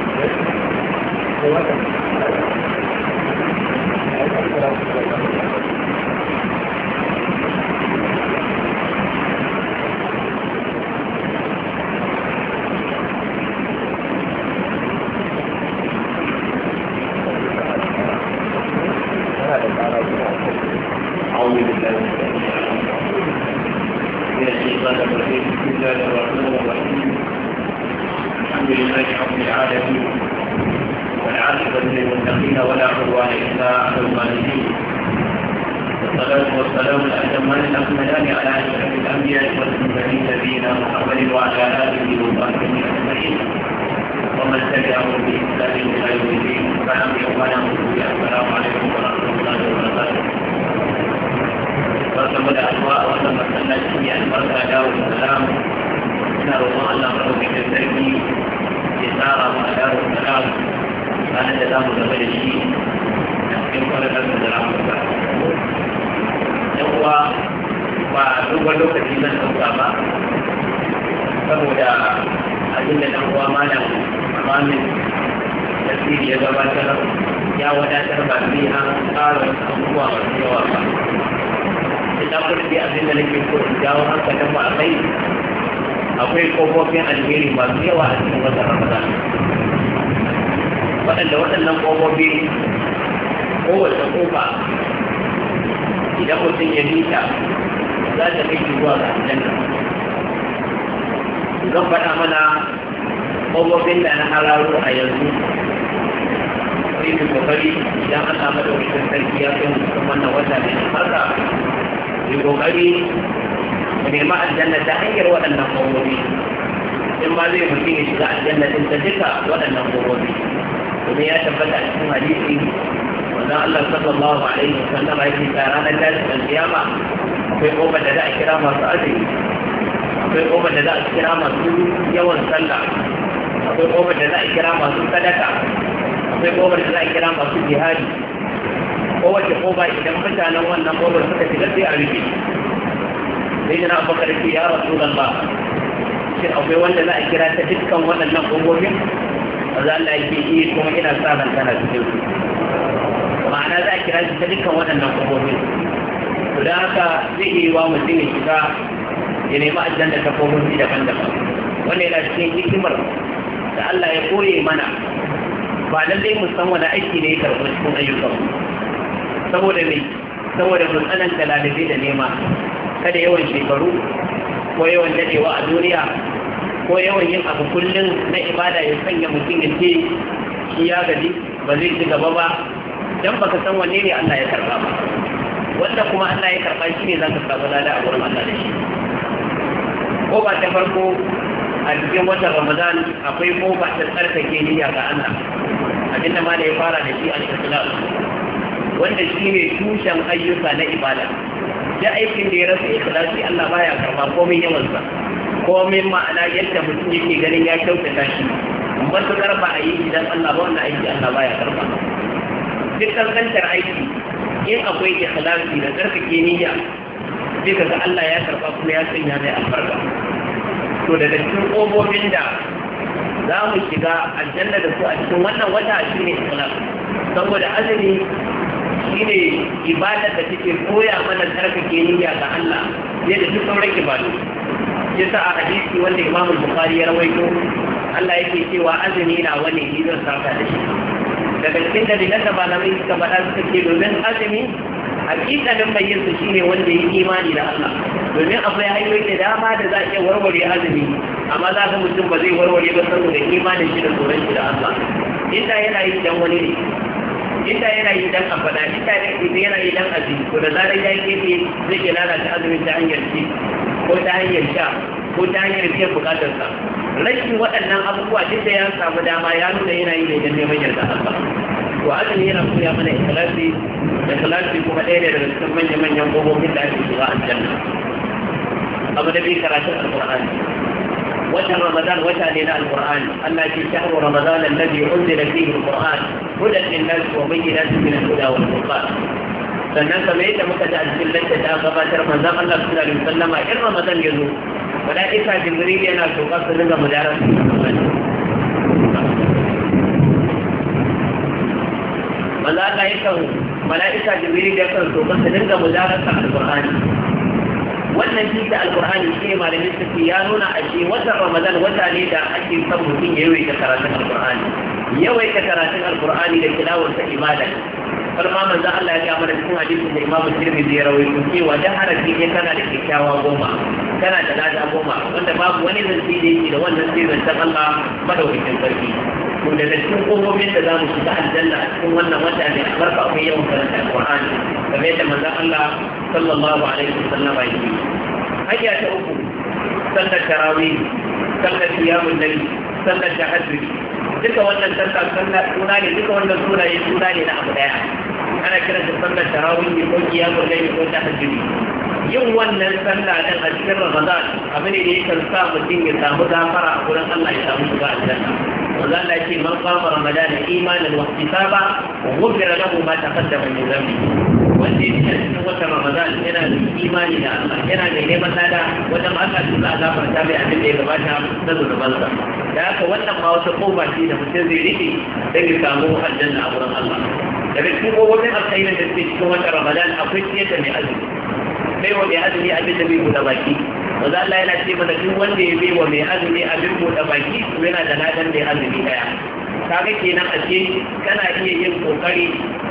akwai kofofin alheri masu yawa a cikin watan Ramadan waɗannan kofofi kowace kofa idan mutum ya bita za ta kai zuwa ga aljanna zan faɗa mana kofofin da na hararo a yanzu sai mu kokari idan an samu da wani sarki ya kai mutum wannan wata mai albarka mu kokari mu nemi aljanna ta hanyar waɗannan kofofi in ma zai mutum ya shiga aljanna din ta duka waɗannan kofofi domin ya tabbata a cikin hadisi wannan Allah sallallahu alaihi wasallam yake ta ranar tashin alkiyama akwai kofar da za a kira masu azumi akwai kofar da za a kira masu yawan sallah akwai kofar da za a kira masu sadaka akwai kofar da za a kira masu jihadi kowace kofa idan mutanen wannan kofar suka shiga sai a rufe sai jina abubakar ce ya rasulullah shin akwai wanda za a kira ta dukkan waɗannan kofofin ba za Allah yake yi kuma ina sa ran tana cikin su ma'ana za a kira shi ta dukkan waɗannan kofofin to da haka zai yi wa mutum ya shiga ya nemi aljanna ta kofofi daban-daban wanda yana cikin hikimar da Allah ya koye mana ba lallai mu san wani aiki ne ya karɓi cikin ayyukan saboda mai saboda mu tsananta lalabe da nema kada yawan shekaru ko yawan dadewa a duniya ko yawan yin abu kullum na ibada ya sanya mutum ya ce shi ya gaji ba zai ci gaba ba dan baka san wanne ne Allah ya karba ba wanda kuma Allah ya karba shi ne zaka samu lada a wurin Allah da shi ko ba ta farko a cikin watan Ramadan akwai kofa ta tsarkake niyya ga Allah abinda ma da ya fara da shi al-ikhlas wanda shine tushen ayyuka na ibada da aikin da ya rasa ikhlasi Allah baya karba komai yawansa komai ma'ana yadda mutum yake ganin ya kyautata shi matuƙar ba a yi idan Allah ba wannan aiki Allah baya karba duk kankantar aiki in akwai ikhlasi da tsarkake niyya sai kaga Allah ya karba kuma ya sanya mai albarka to daga cikin ƙofofin da za mu shiga aljanna da su a cikin wannan wata shine ikhlas saboda azumi shine ibadar da take koya mana tsarkake niyya ga Allah yadda duk sauran ibadu yasa a hadisi wanda Imam Bukhari ya rawaito Allah yake cewa azumi na wani ne zan saka da shi daga cikin dalilan da malamai suka faɗa suka ce domin azumi hakikalin mai yin su shine wanda ya yi imani da Allah domin akwai hanyoyi da dama da za a iya warware azumi amma za ka mutum ba zai warware ba saboda imanin shi da tsoron shi da Allah inda yana yi dan wani ne inda yana yi dan abada inda yana yi dan azumi ko da zarar ya yi zai ke lalata azumin ta hanyar ci ko ta hanyar sha ko ta hanyar biyan bukatarsa rashin waɗannan abubuwa duk da ya samu dama ya nuna yana yi da idan neman yarda Allah to azumi yana koya mana ikhlasi da ikhlasi kuma ɗaya ne daga cikin manyan gobobin da ake shiga aljanna abu da bi karatun alqur'ani watan ramadan wata ne na alqur'ani Allah ke shahru ramadan alladhi unzila fihi alqur'an hudan lin-nas wa bayyinatin min al-huda wal furqan sannan kamar yadda muka ji a cikin lantar da gabatar manzon Allah sallallahu alaihi wasallam in ramadan ya zo mala'ika jibril yana tokar su daga mudarar mala'ika jibril ya kan tokar su daga mudarar alqur'ani wannan jita alqur'ani shi ne malamin suke ya nuna a ce watan ramadan wata ne da ake son mutum ya yawaita karatun alqur'ani yawaita karatun alqur'ani da tilawar ta ibada har ma manzo Allah ya ga mana cikin hadisin da Imam Tirmidhi ya rawaito cewa da harafi ne kana da kyakkyawa goma kana da lada goma wanda babu wani zanci da yake da wannan sirrin ta Allah madaukakin sarki to daga cikin kofofin da zamu shiga aljanna a cikin wannan wata ne albarka akwai yawan karanta alqur'ani kamar yadda manzo Allah sallallahu alaihi wasallam ya yi hanya ta uku sallar tarawih sallar qiyamul layl sallar tahajjud duka wannan sallar suna ne duka wannan suna ne na abu daya ana kiran da sallar tarawih ko qiyamul layl ko tahajjud yin wannan sallah din a cikin Ramadan abu ne da yake sa mutum ya samu gafara a gurin Allah ya samu shiga aljanna wanda Allah yake man qama Ramadan imanan wa ihtisaba wa ghufira lahu ma taqaddama min dhanbi wanda yake cikin watan Ramadan yana da imani da Allah yana da neman lada wajen Allah su za a gafarta mai abin da ya gabata na zunubansa da haka wannan ma wata kofa ce da mutum zai rike don ya samu aljanna a wurin Allah daga cikin kofofin alkhairin da suke cikin watan Ramadan akwai ciyar da mai azumi bai wa mai azumi abin da bai buɗe baki wanda Allah yana ce mana duk wanda ya bai wa mai azumi abin buɗe baki yana da ladan mai azumi daya kaga kenan a ce kana iya yin kokari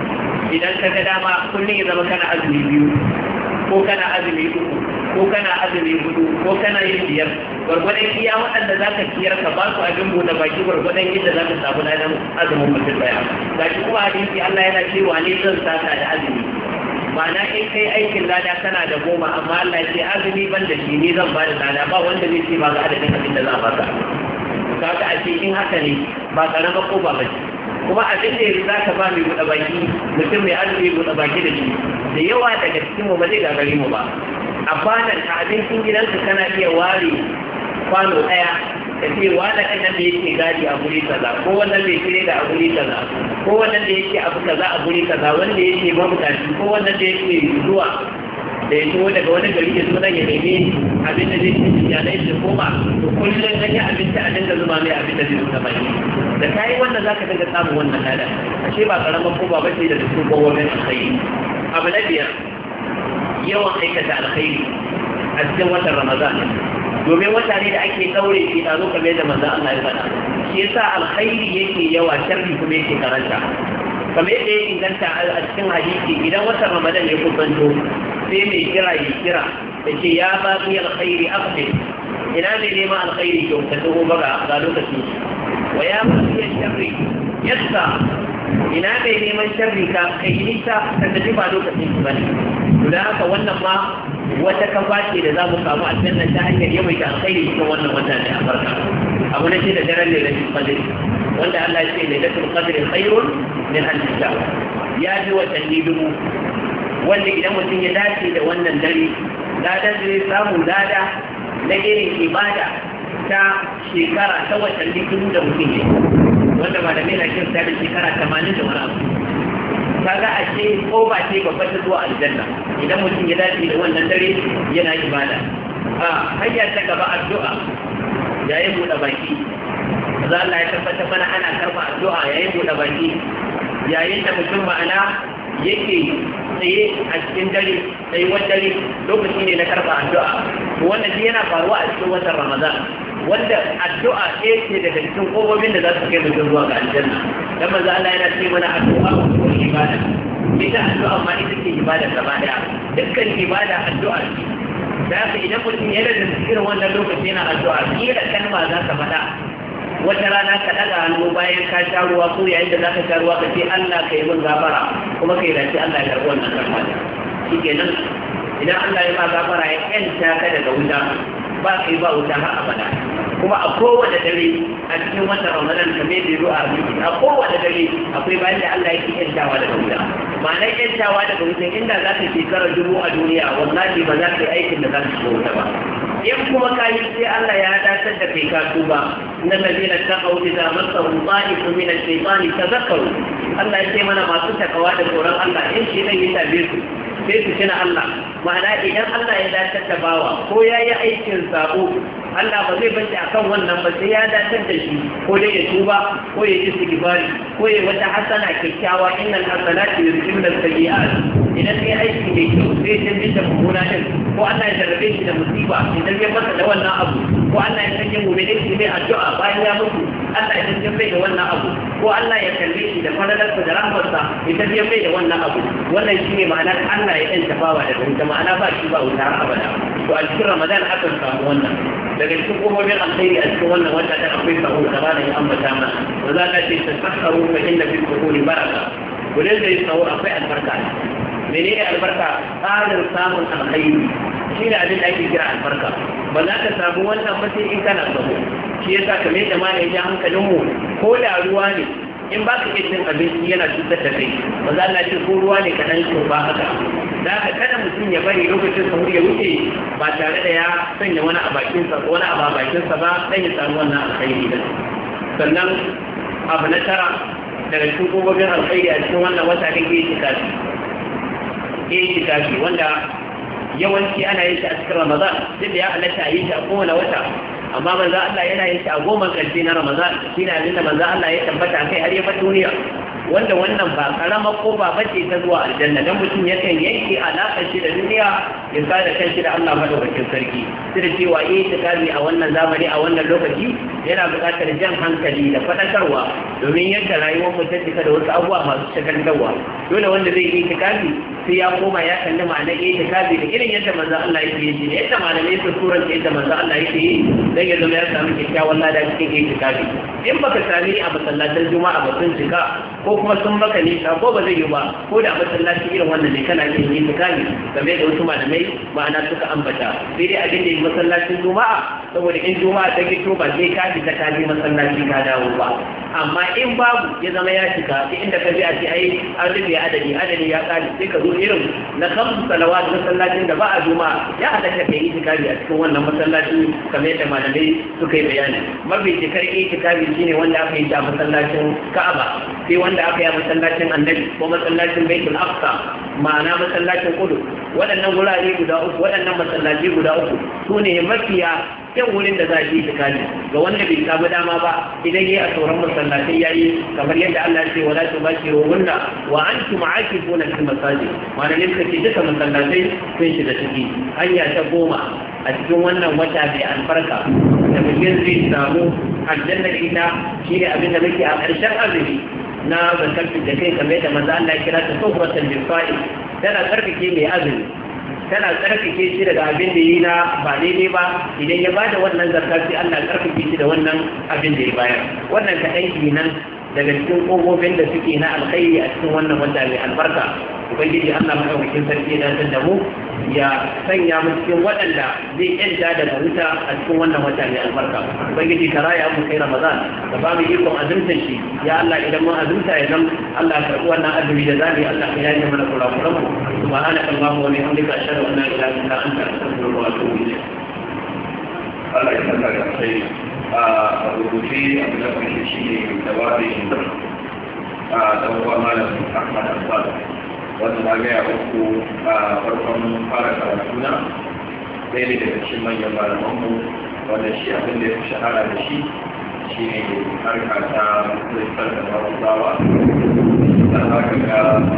idan ka ga dama kullum ya zama kana azumi biyu ko kana azumi uku ko kana azumi hudu ko kana yin biyar gwargwadon iya waɗanda za ka ciyar ka ba su abin buɗe baki gwargwadon yadda za ka samu ladan azumin mutum daya ga shi kuma hadisi Allah yana cewa ne zan saka da azumi ma'ana in kai aikin lada kana da 10 amma Allah ya ce azumi ban da shi ne zan ba da lada ba wanda zai ce ba ga adadin abin da za a baka kaga a ce in haka ne ba karama ko ba bace kuma abin da yanzu za ka ba mai buɗe baki mutum mai azumi buɗe baki da shi da yawa daga cikin mu ba zai gagari mu ba a kwanan a abincin gidanka kana iya ware kwano ɗaya ka ce wanda kan nan da yake gadi a guri kaza ko wannan mai kire da a guri kaza ko wannan da yake abu kaza a guri kaza wanda yake mabukaci ko wannan da yake zuwa da ya tuwo daga wani gari ya zo nan ya neme abin da zai ci iyalai da koma to kullum ganye abinci a dinga zuba mai abin da zai zuba mai da kayi wannan za ka dinga samun wannan lada ashe ba karamin ko ba bace da dukkan kowannen alkhairi abu na biyar yawan aikata alkhairi a cikin watan Ramadan domin wata ne da ake daure shi da zo kamar da manzo Allah ya faɗa shi yasa alkhairi yake yawa sharri kuma yake karanta kamar yadda ya inganta a cikin hadisi idan watan Ramadan ya kusanto sai mai kira ya kira da ce ya ba ni alkhairi aqbil ina ne neman alkhairi to ka taho baga ga lokacin wa ya ba ni sharri yassa ina ne neman sharri ka kai nisa ka tafi ba lokacin ba ne to da haka wannan ma wata kafa ce da za mu samu aljanna ta hanyar yawaita alkhairi cikin wannan wata ne albarka. abu na shi da daren lailatul qadr wanda Allah ya ce lailatul qadr khairun min alf shahr, ya ji watanni dubu, wanda idan mutum ya dace da wannan dare ladan zai samu lada na irin ibada ta shekara ta watanni dubu da mutum ne, wanda malamai na kirta da shekara 80 da wani abu. kaga a ce ko ba ce babbar ta zuwa aljanna idan mutum ya dace da wannan dare yana ibada. Hanya ta gaba addu'a yayin buɗe baki. Za Allah ya tabbata mana ana karɓa addu'a yayin buɗe baki, yayin da mutum ma'ana yake tsaye a cikin dare, tsayuwar dare lokaci ne na karɓa addu'a. Wannan shi yana faruwa a cikin watan Ramadan, wanda addu'a ɗaya ce daga cikin ƙofofin da za su kai mutum zuwa ga aljanna. Dan manzo Allah yana ce mana addu'a ko ibada. Ita addu'a ma ita ce ibada gaba daya. Dukkan ibada addu'a ce. Da haka idan mutum ya da irin wannan lokaci yana addu'a, kila kalma za ka faɗa. Wata rana ka ɗaga hannu bayan ka sha ruwa ko yayin da za ka sha ruwa ka ce Allah ka yi min gafara, kuma ka yi dace Allah ya karɓi wannan kalma. Shi kenan idan Allah ya ma gafara ya ƴanta ka daga wuta, ba kai ba wuta har abada. Kuma a kowane dare a cikin watan Ramadan kamar da zuwa a kowane dare akwai bayan da Allah yake ƴantawa daga wuta. Ma'anar ƴantawa daga wuta inda za ka shekara 1000 a duniya wallahi ba za ka yi aikin da za ka shiga wuta ba. In kuma ka yi sai Allah ya datar da kai ka tuba. Na ladina taqaw idza massahum ta'ifun min ash-shaytani tadhakkaru. Allah ya ce mana masu takawa da tsoron Allah in shi ne ya tabe su sai su tuna Allah. Ma'ana idan Allah ya datar da bawa ko ya yi aikin sabo, Allah ba zai bace akan wannan ba, sai ya datar da shi ko dai ya tuba ko ya yi istighfari ko ya wata hasana kyakkyawa, innal hasanati yuzhibna as-sayyi'at. Idan ya aiki mai kyau sai ya canza mummuna din, ko Allah ya jarrabe shi da musiba idan ya masa da wannan abu, ko Allah ya sanya mu mai shi mai addu'a bayan ya mutu Allah ya canza mai da wannan abu, ko Allah ya kalle shi da fadalarsa da rahmarsa ya canza mai da wannan abu. Wannan shine ma'anar Allah ya yanta bawa daga wuta, ma'ana ba shi ba wuta har abada. To a cikin Ramadan aka samu wannan. Daga cikin kofofin alkhairi a cikin wannan wata ta akwai sahur da bana ya ambata mana. Wa za ka ce tasahharu fa inna fi sahuri baraka. Gudan da yi sahur akwai albarka. Menene albarka? Tsarin samun alkhairi shi ne abin da ake kira albarka. Ba za ka samu wannan ba sai in kana sahur. Shi yasa kamar da mana ya hankalinmu ko da ruwa ne in ba ka iya cin abinci yana cutar da kai, ba za a ce ko ruwa ne kaɗan ko ba haka. Da haka kada mutum ya bari lokacin sahur ya wuce ba tare da ya sanya wani a bakinsa ko wani abu a bakinsa ba, dan ya samu wannan alkhairi din. Sannan abu na tara daga cikin kofofin alkhairi a cikin wannan wata ne ke itikafi wanda yawanci ana yin shi a cikin Ramadan, duk da ya halatta a yi shi a kowane wata, amma manzo Allah yana yin shi a 10 ƙarshe na Ramadan. Shine abinda manzo Allah ya tabbata kai har ya bar duniya, wanda wannan ba karamar kofa bace ta zuwa aljanna, dan mutum yakan yanke alaƙar shi da duniya ya sada kanshi da Allah madaukakin sarki. Sai cewa itikafi a wannan zamani a wannan lokaci yana buƙatar jan hankali da faɗakarwa, domin yadda rayuwar mu ta cika da wasu abubuwa masu shagaltarwa. Dole wanda zai yi itikafi sai ya koma ya kalli ma'anar itikafi da irin yadda manzo Allah yake yi, da yadda malamai su suranta yadda manzo Allah yake yi, dan ya zama ya samu kyakkyawan lada cikin itikafi. In baka sami a masallatan juma'a ba sun cika ko kuma sun baka nisa ko ba zai yi ba, ko da masallaci irin wannan ne kana yin itikafi game da wasu malamai ma'ana suka ambata. Sai dai abin da yi masallacin juma'a, saboda in juma'a ta gito ba sai ka fita ka je masallaci ka dawo ba. Amma in babu ya zama ya cika, sai inda ka je a ce ai an rufe adadi ya kare, sai ka zo irin na 5 salawat masallacin da ba a juma'a ya halatta kai itikafi a cikin wannan masallaci kamar yadda malamai suka yi bayani. Mafi cikar itikafi shine wanda aka yi a masallacin Ka'aba, sai wanda aka yi a masallacin Annabi ko masallacin Baitul Aqsa, ma'ana masallacin Qudus. Waɗannan gurare guda uku, waɗannan masallaci guda uku su ne mafiya kyan wurin da za a yi itikafi ga wanda bai samu dama ba. Idan yayi a sauran masallatai yayi, kamar yadda Allah ya ce wala tubashiruhunna wa antum aakifuna fil masajid. Malamin ka ce duka masallatai sun shiga ciki. Hanya ta 10 a cikin wannan wata mai albarka da mutum zai samu aljanna ita shine abin da muke a ƙarshen azumi na zakar da kai, kamar da manzo Allah ya kira ta sufratan bil fa'il, tana tsarkake mai azumi, tana tsarkake shi daga abin da yi na ba daidai ba. Idan ya bada wannan zakar sai Allah ya tsarkake shi da wannan abin da ya bayar. Wannan kaɗan kenan daga cikin ƙofofin da suke na alkhairi a cikin wannan wata mai albarka. Ubangiji Allah madaukakin sarki ya dantar da mu ya sanya mu cikin waɗanda zai yanta daga wuta a cikin wannan wata mai albarka ubangiji ka raya mu kai ramadan ka ba mu ikon azumtar shi ya Allah idan mun azumta ya zama Allah ka karɓi wannan azumi da zamu yi Allah ka yaye mana kurakuran mu subhanaka allahumma wa bihamdika ashhadu an la ilaha illa anta astaghfiruka wa atubu ilayk Allah ya saka da sai a rubuce abu da kuma shi ne jawabin dan uwa malam Ahmad Abbas wanda na gaya uku a farkon fara karatu na ɗaya ne daga cikin manyan malamanmu wanda shi abin da ya fi shahara da shi shi ne harka ta kristal da marubawa da haka ga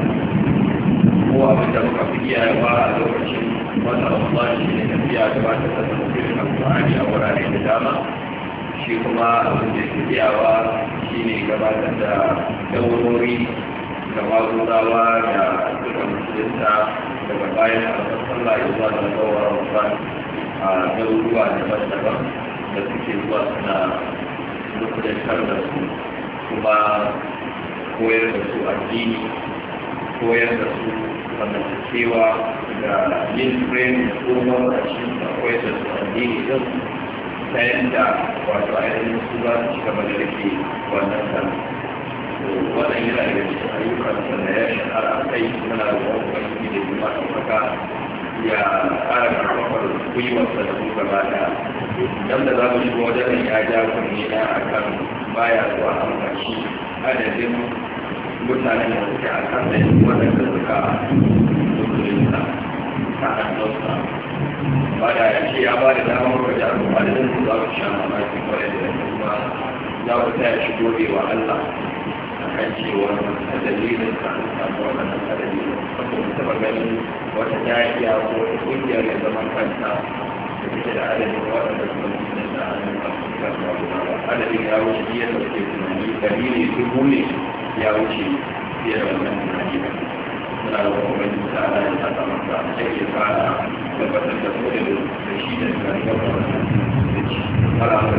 ko abin da muka fi iyayewa a lokacin wata ramadan shi ne tafiya gabatar da tafsirin alƙur'ani a wurare da dama shi kuma abin da ke iyawa shi ne gabatar da daurori da magurawa da suka musulunta daga bayan alfar sallah ya zuwa da tsawon ramadan a garuruwa daban-daban da suke zuwa suna rukudantar da su kuma koyar da su addini koyar da su zamantakewa da yin training da kuma a cikin koyar da su addini din ta yadda wato ainihin su za su ci gaba da rike wannan kan wannan yana daga cikin ayyukan da ya shahara a kai muna da wani wani da kuma ɗaukaka ya ƙara karfafar gwiwarsa da su gaba da dan da za mu shiga wajen ya ja kunni na a kan baya zuwa amfashi adadin mutanen da suke a kan da waɗanda suka musulunta ta hannunsa ba da ya ce ya ba da damar wajen al'umma da zan za ku sha mamaki kwarai da kuma za ku taya shi gode wa Allah a kan cewa a dalilin sa an samu wannan adadi saboda taɓa ganin wata da'iya ko wata ƙungiyar ya zama kanta da take da adadin waɗanda suka musulunta a nan a cikin kasuwa adadin ya wuce iya sauke tunani dalili dubu ne ya wuce fiye da wannan tunani ba suna da wani tsara da ta samu da ake fara tabbatar da kodin da shi da tunani ga wannan da ci fara da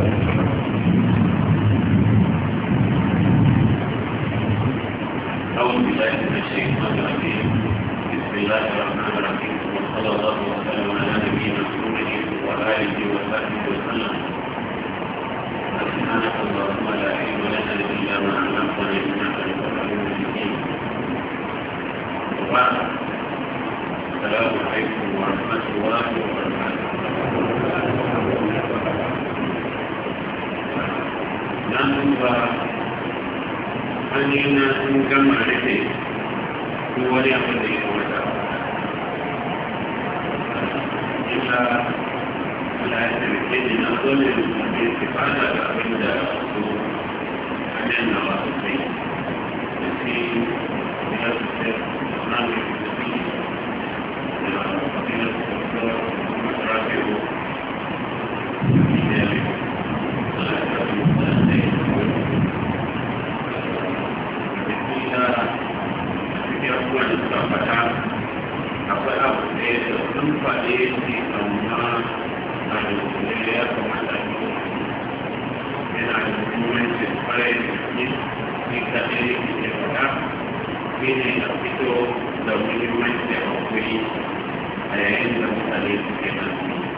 أعوذ بالله من الشيطان الرجيم بسم الله الرحمن الرحيم وصلى الله وسلم على نبينا محمد وآله وصحبه وسلم سبحانك اللهم لا علم لنا إلا ما علمتنا إنك أنت العليم الحكيم وبعد السلام عليكم ورحمة الله وبركاته أننا نجمع لديه هو ليأخذ إلى إلا لا يتمكن أظن بالاستفادة عند أجلنا وأصلين في هذا الشيء نعمل بالتسليم فضيلة الدكتور رافع في ذلك abubuwan da suka fata akwai abu da ya sun faɗe shi amma a yankin ya kamata yana da muhimmanci kwarai da gaske ni kaɗai ke faɗa shi ne a fito da muhimmanci a kuri a yayin da mutane suke nan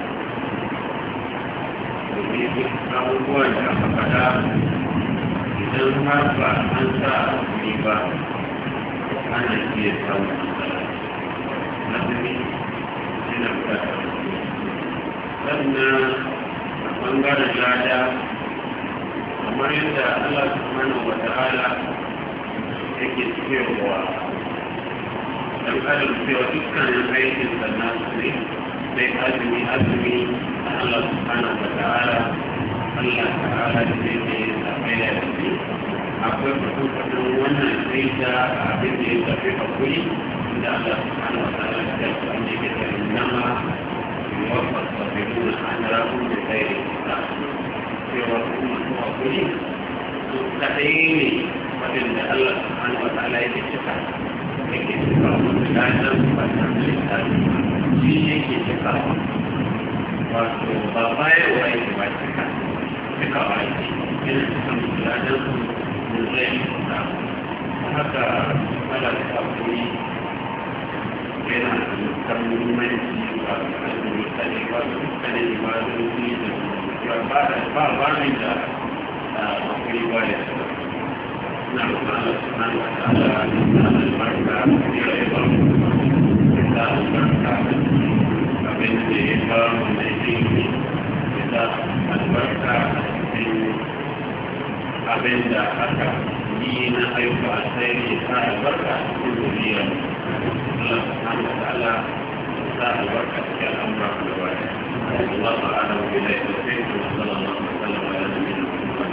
domin abubuwan da aka faɗa idan har ba an sa a kuri ba ana iya samun matsala nazari yana bukatar sannan a ɓangaren lada kamar yadda Allah subhanahu wa ta'ala yake cewa dan adam cewa dukkanin aikin sannan su ne sai azumi Allah subhanahu wa ta'ala Allah ta'ala da zai ne a bayyana da shi akwai fito wannan sai da abin da ya tafi hakuri da Allah subhanahu wa ta'ala da ya ce ke da nama yuwaffa sabiruna ajrahum bi ghairi hisab cewa kuma hakuri su kadai ne wadanda Allah subhanahu wa ta'ala ya cika yake cika wannan ladan ba ta lissafi shi yake cika wato ba bayarwa yake ba cika ba yake yana cikin ladan zai haka ala da haƙuri yana matuƙar muhimmanci ba a cikin mutane ba su mutane ba su yi da ba ne da akwai ba ya na Allah subhanahu wa ta'ala da albarka ya yi ba da albarka abin da ya ba mu da ilimi da albarka cikin abin da aka yi na ayyuka a sai ya sa albarka cikin zuriyar Allah subhanahu wa ta'ala sa albarka cikin al'amura da wani Allah ta'ala wa bilai da sai da sallallahu alaihi wa sallam ala nabiyina Muhammad.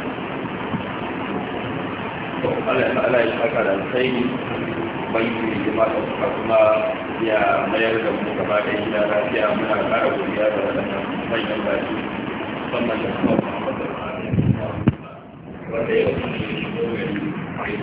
Allah ta'ala ya saka da alkhairi banki jama'a da suka kuma ya mayar da mu gaba da gida lafiya muna ƙara godiya da wannan manyan baki musamman da kuma Muhammad da wanda ya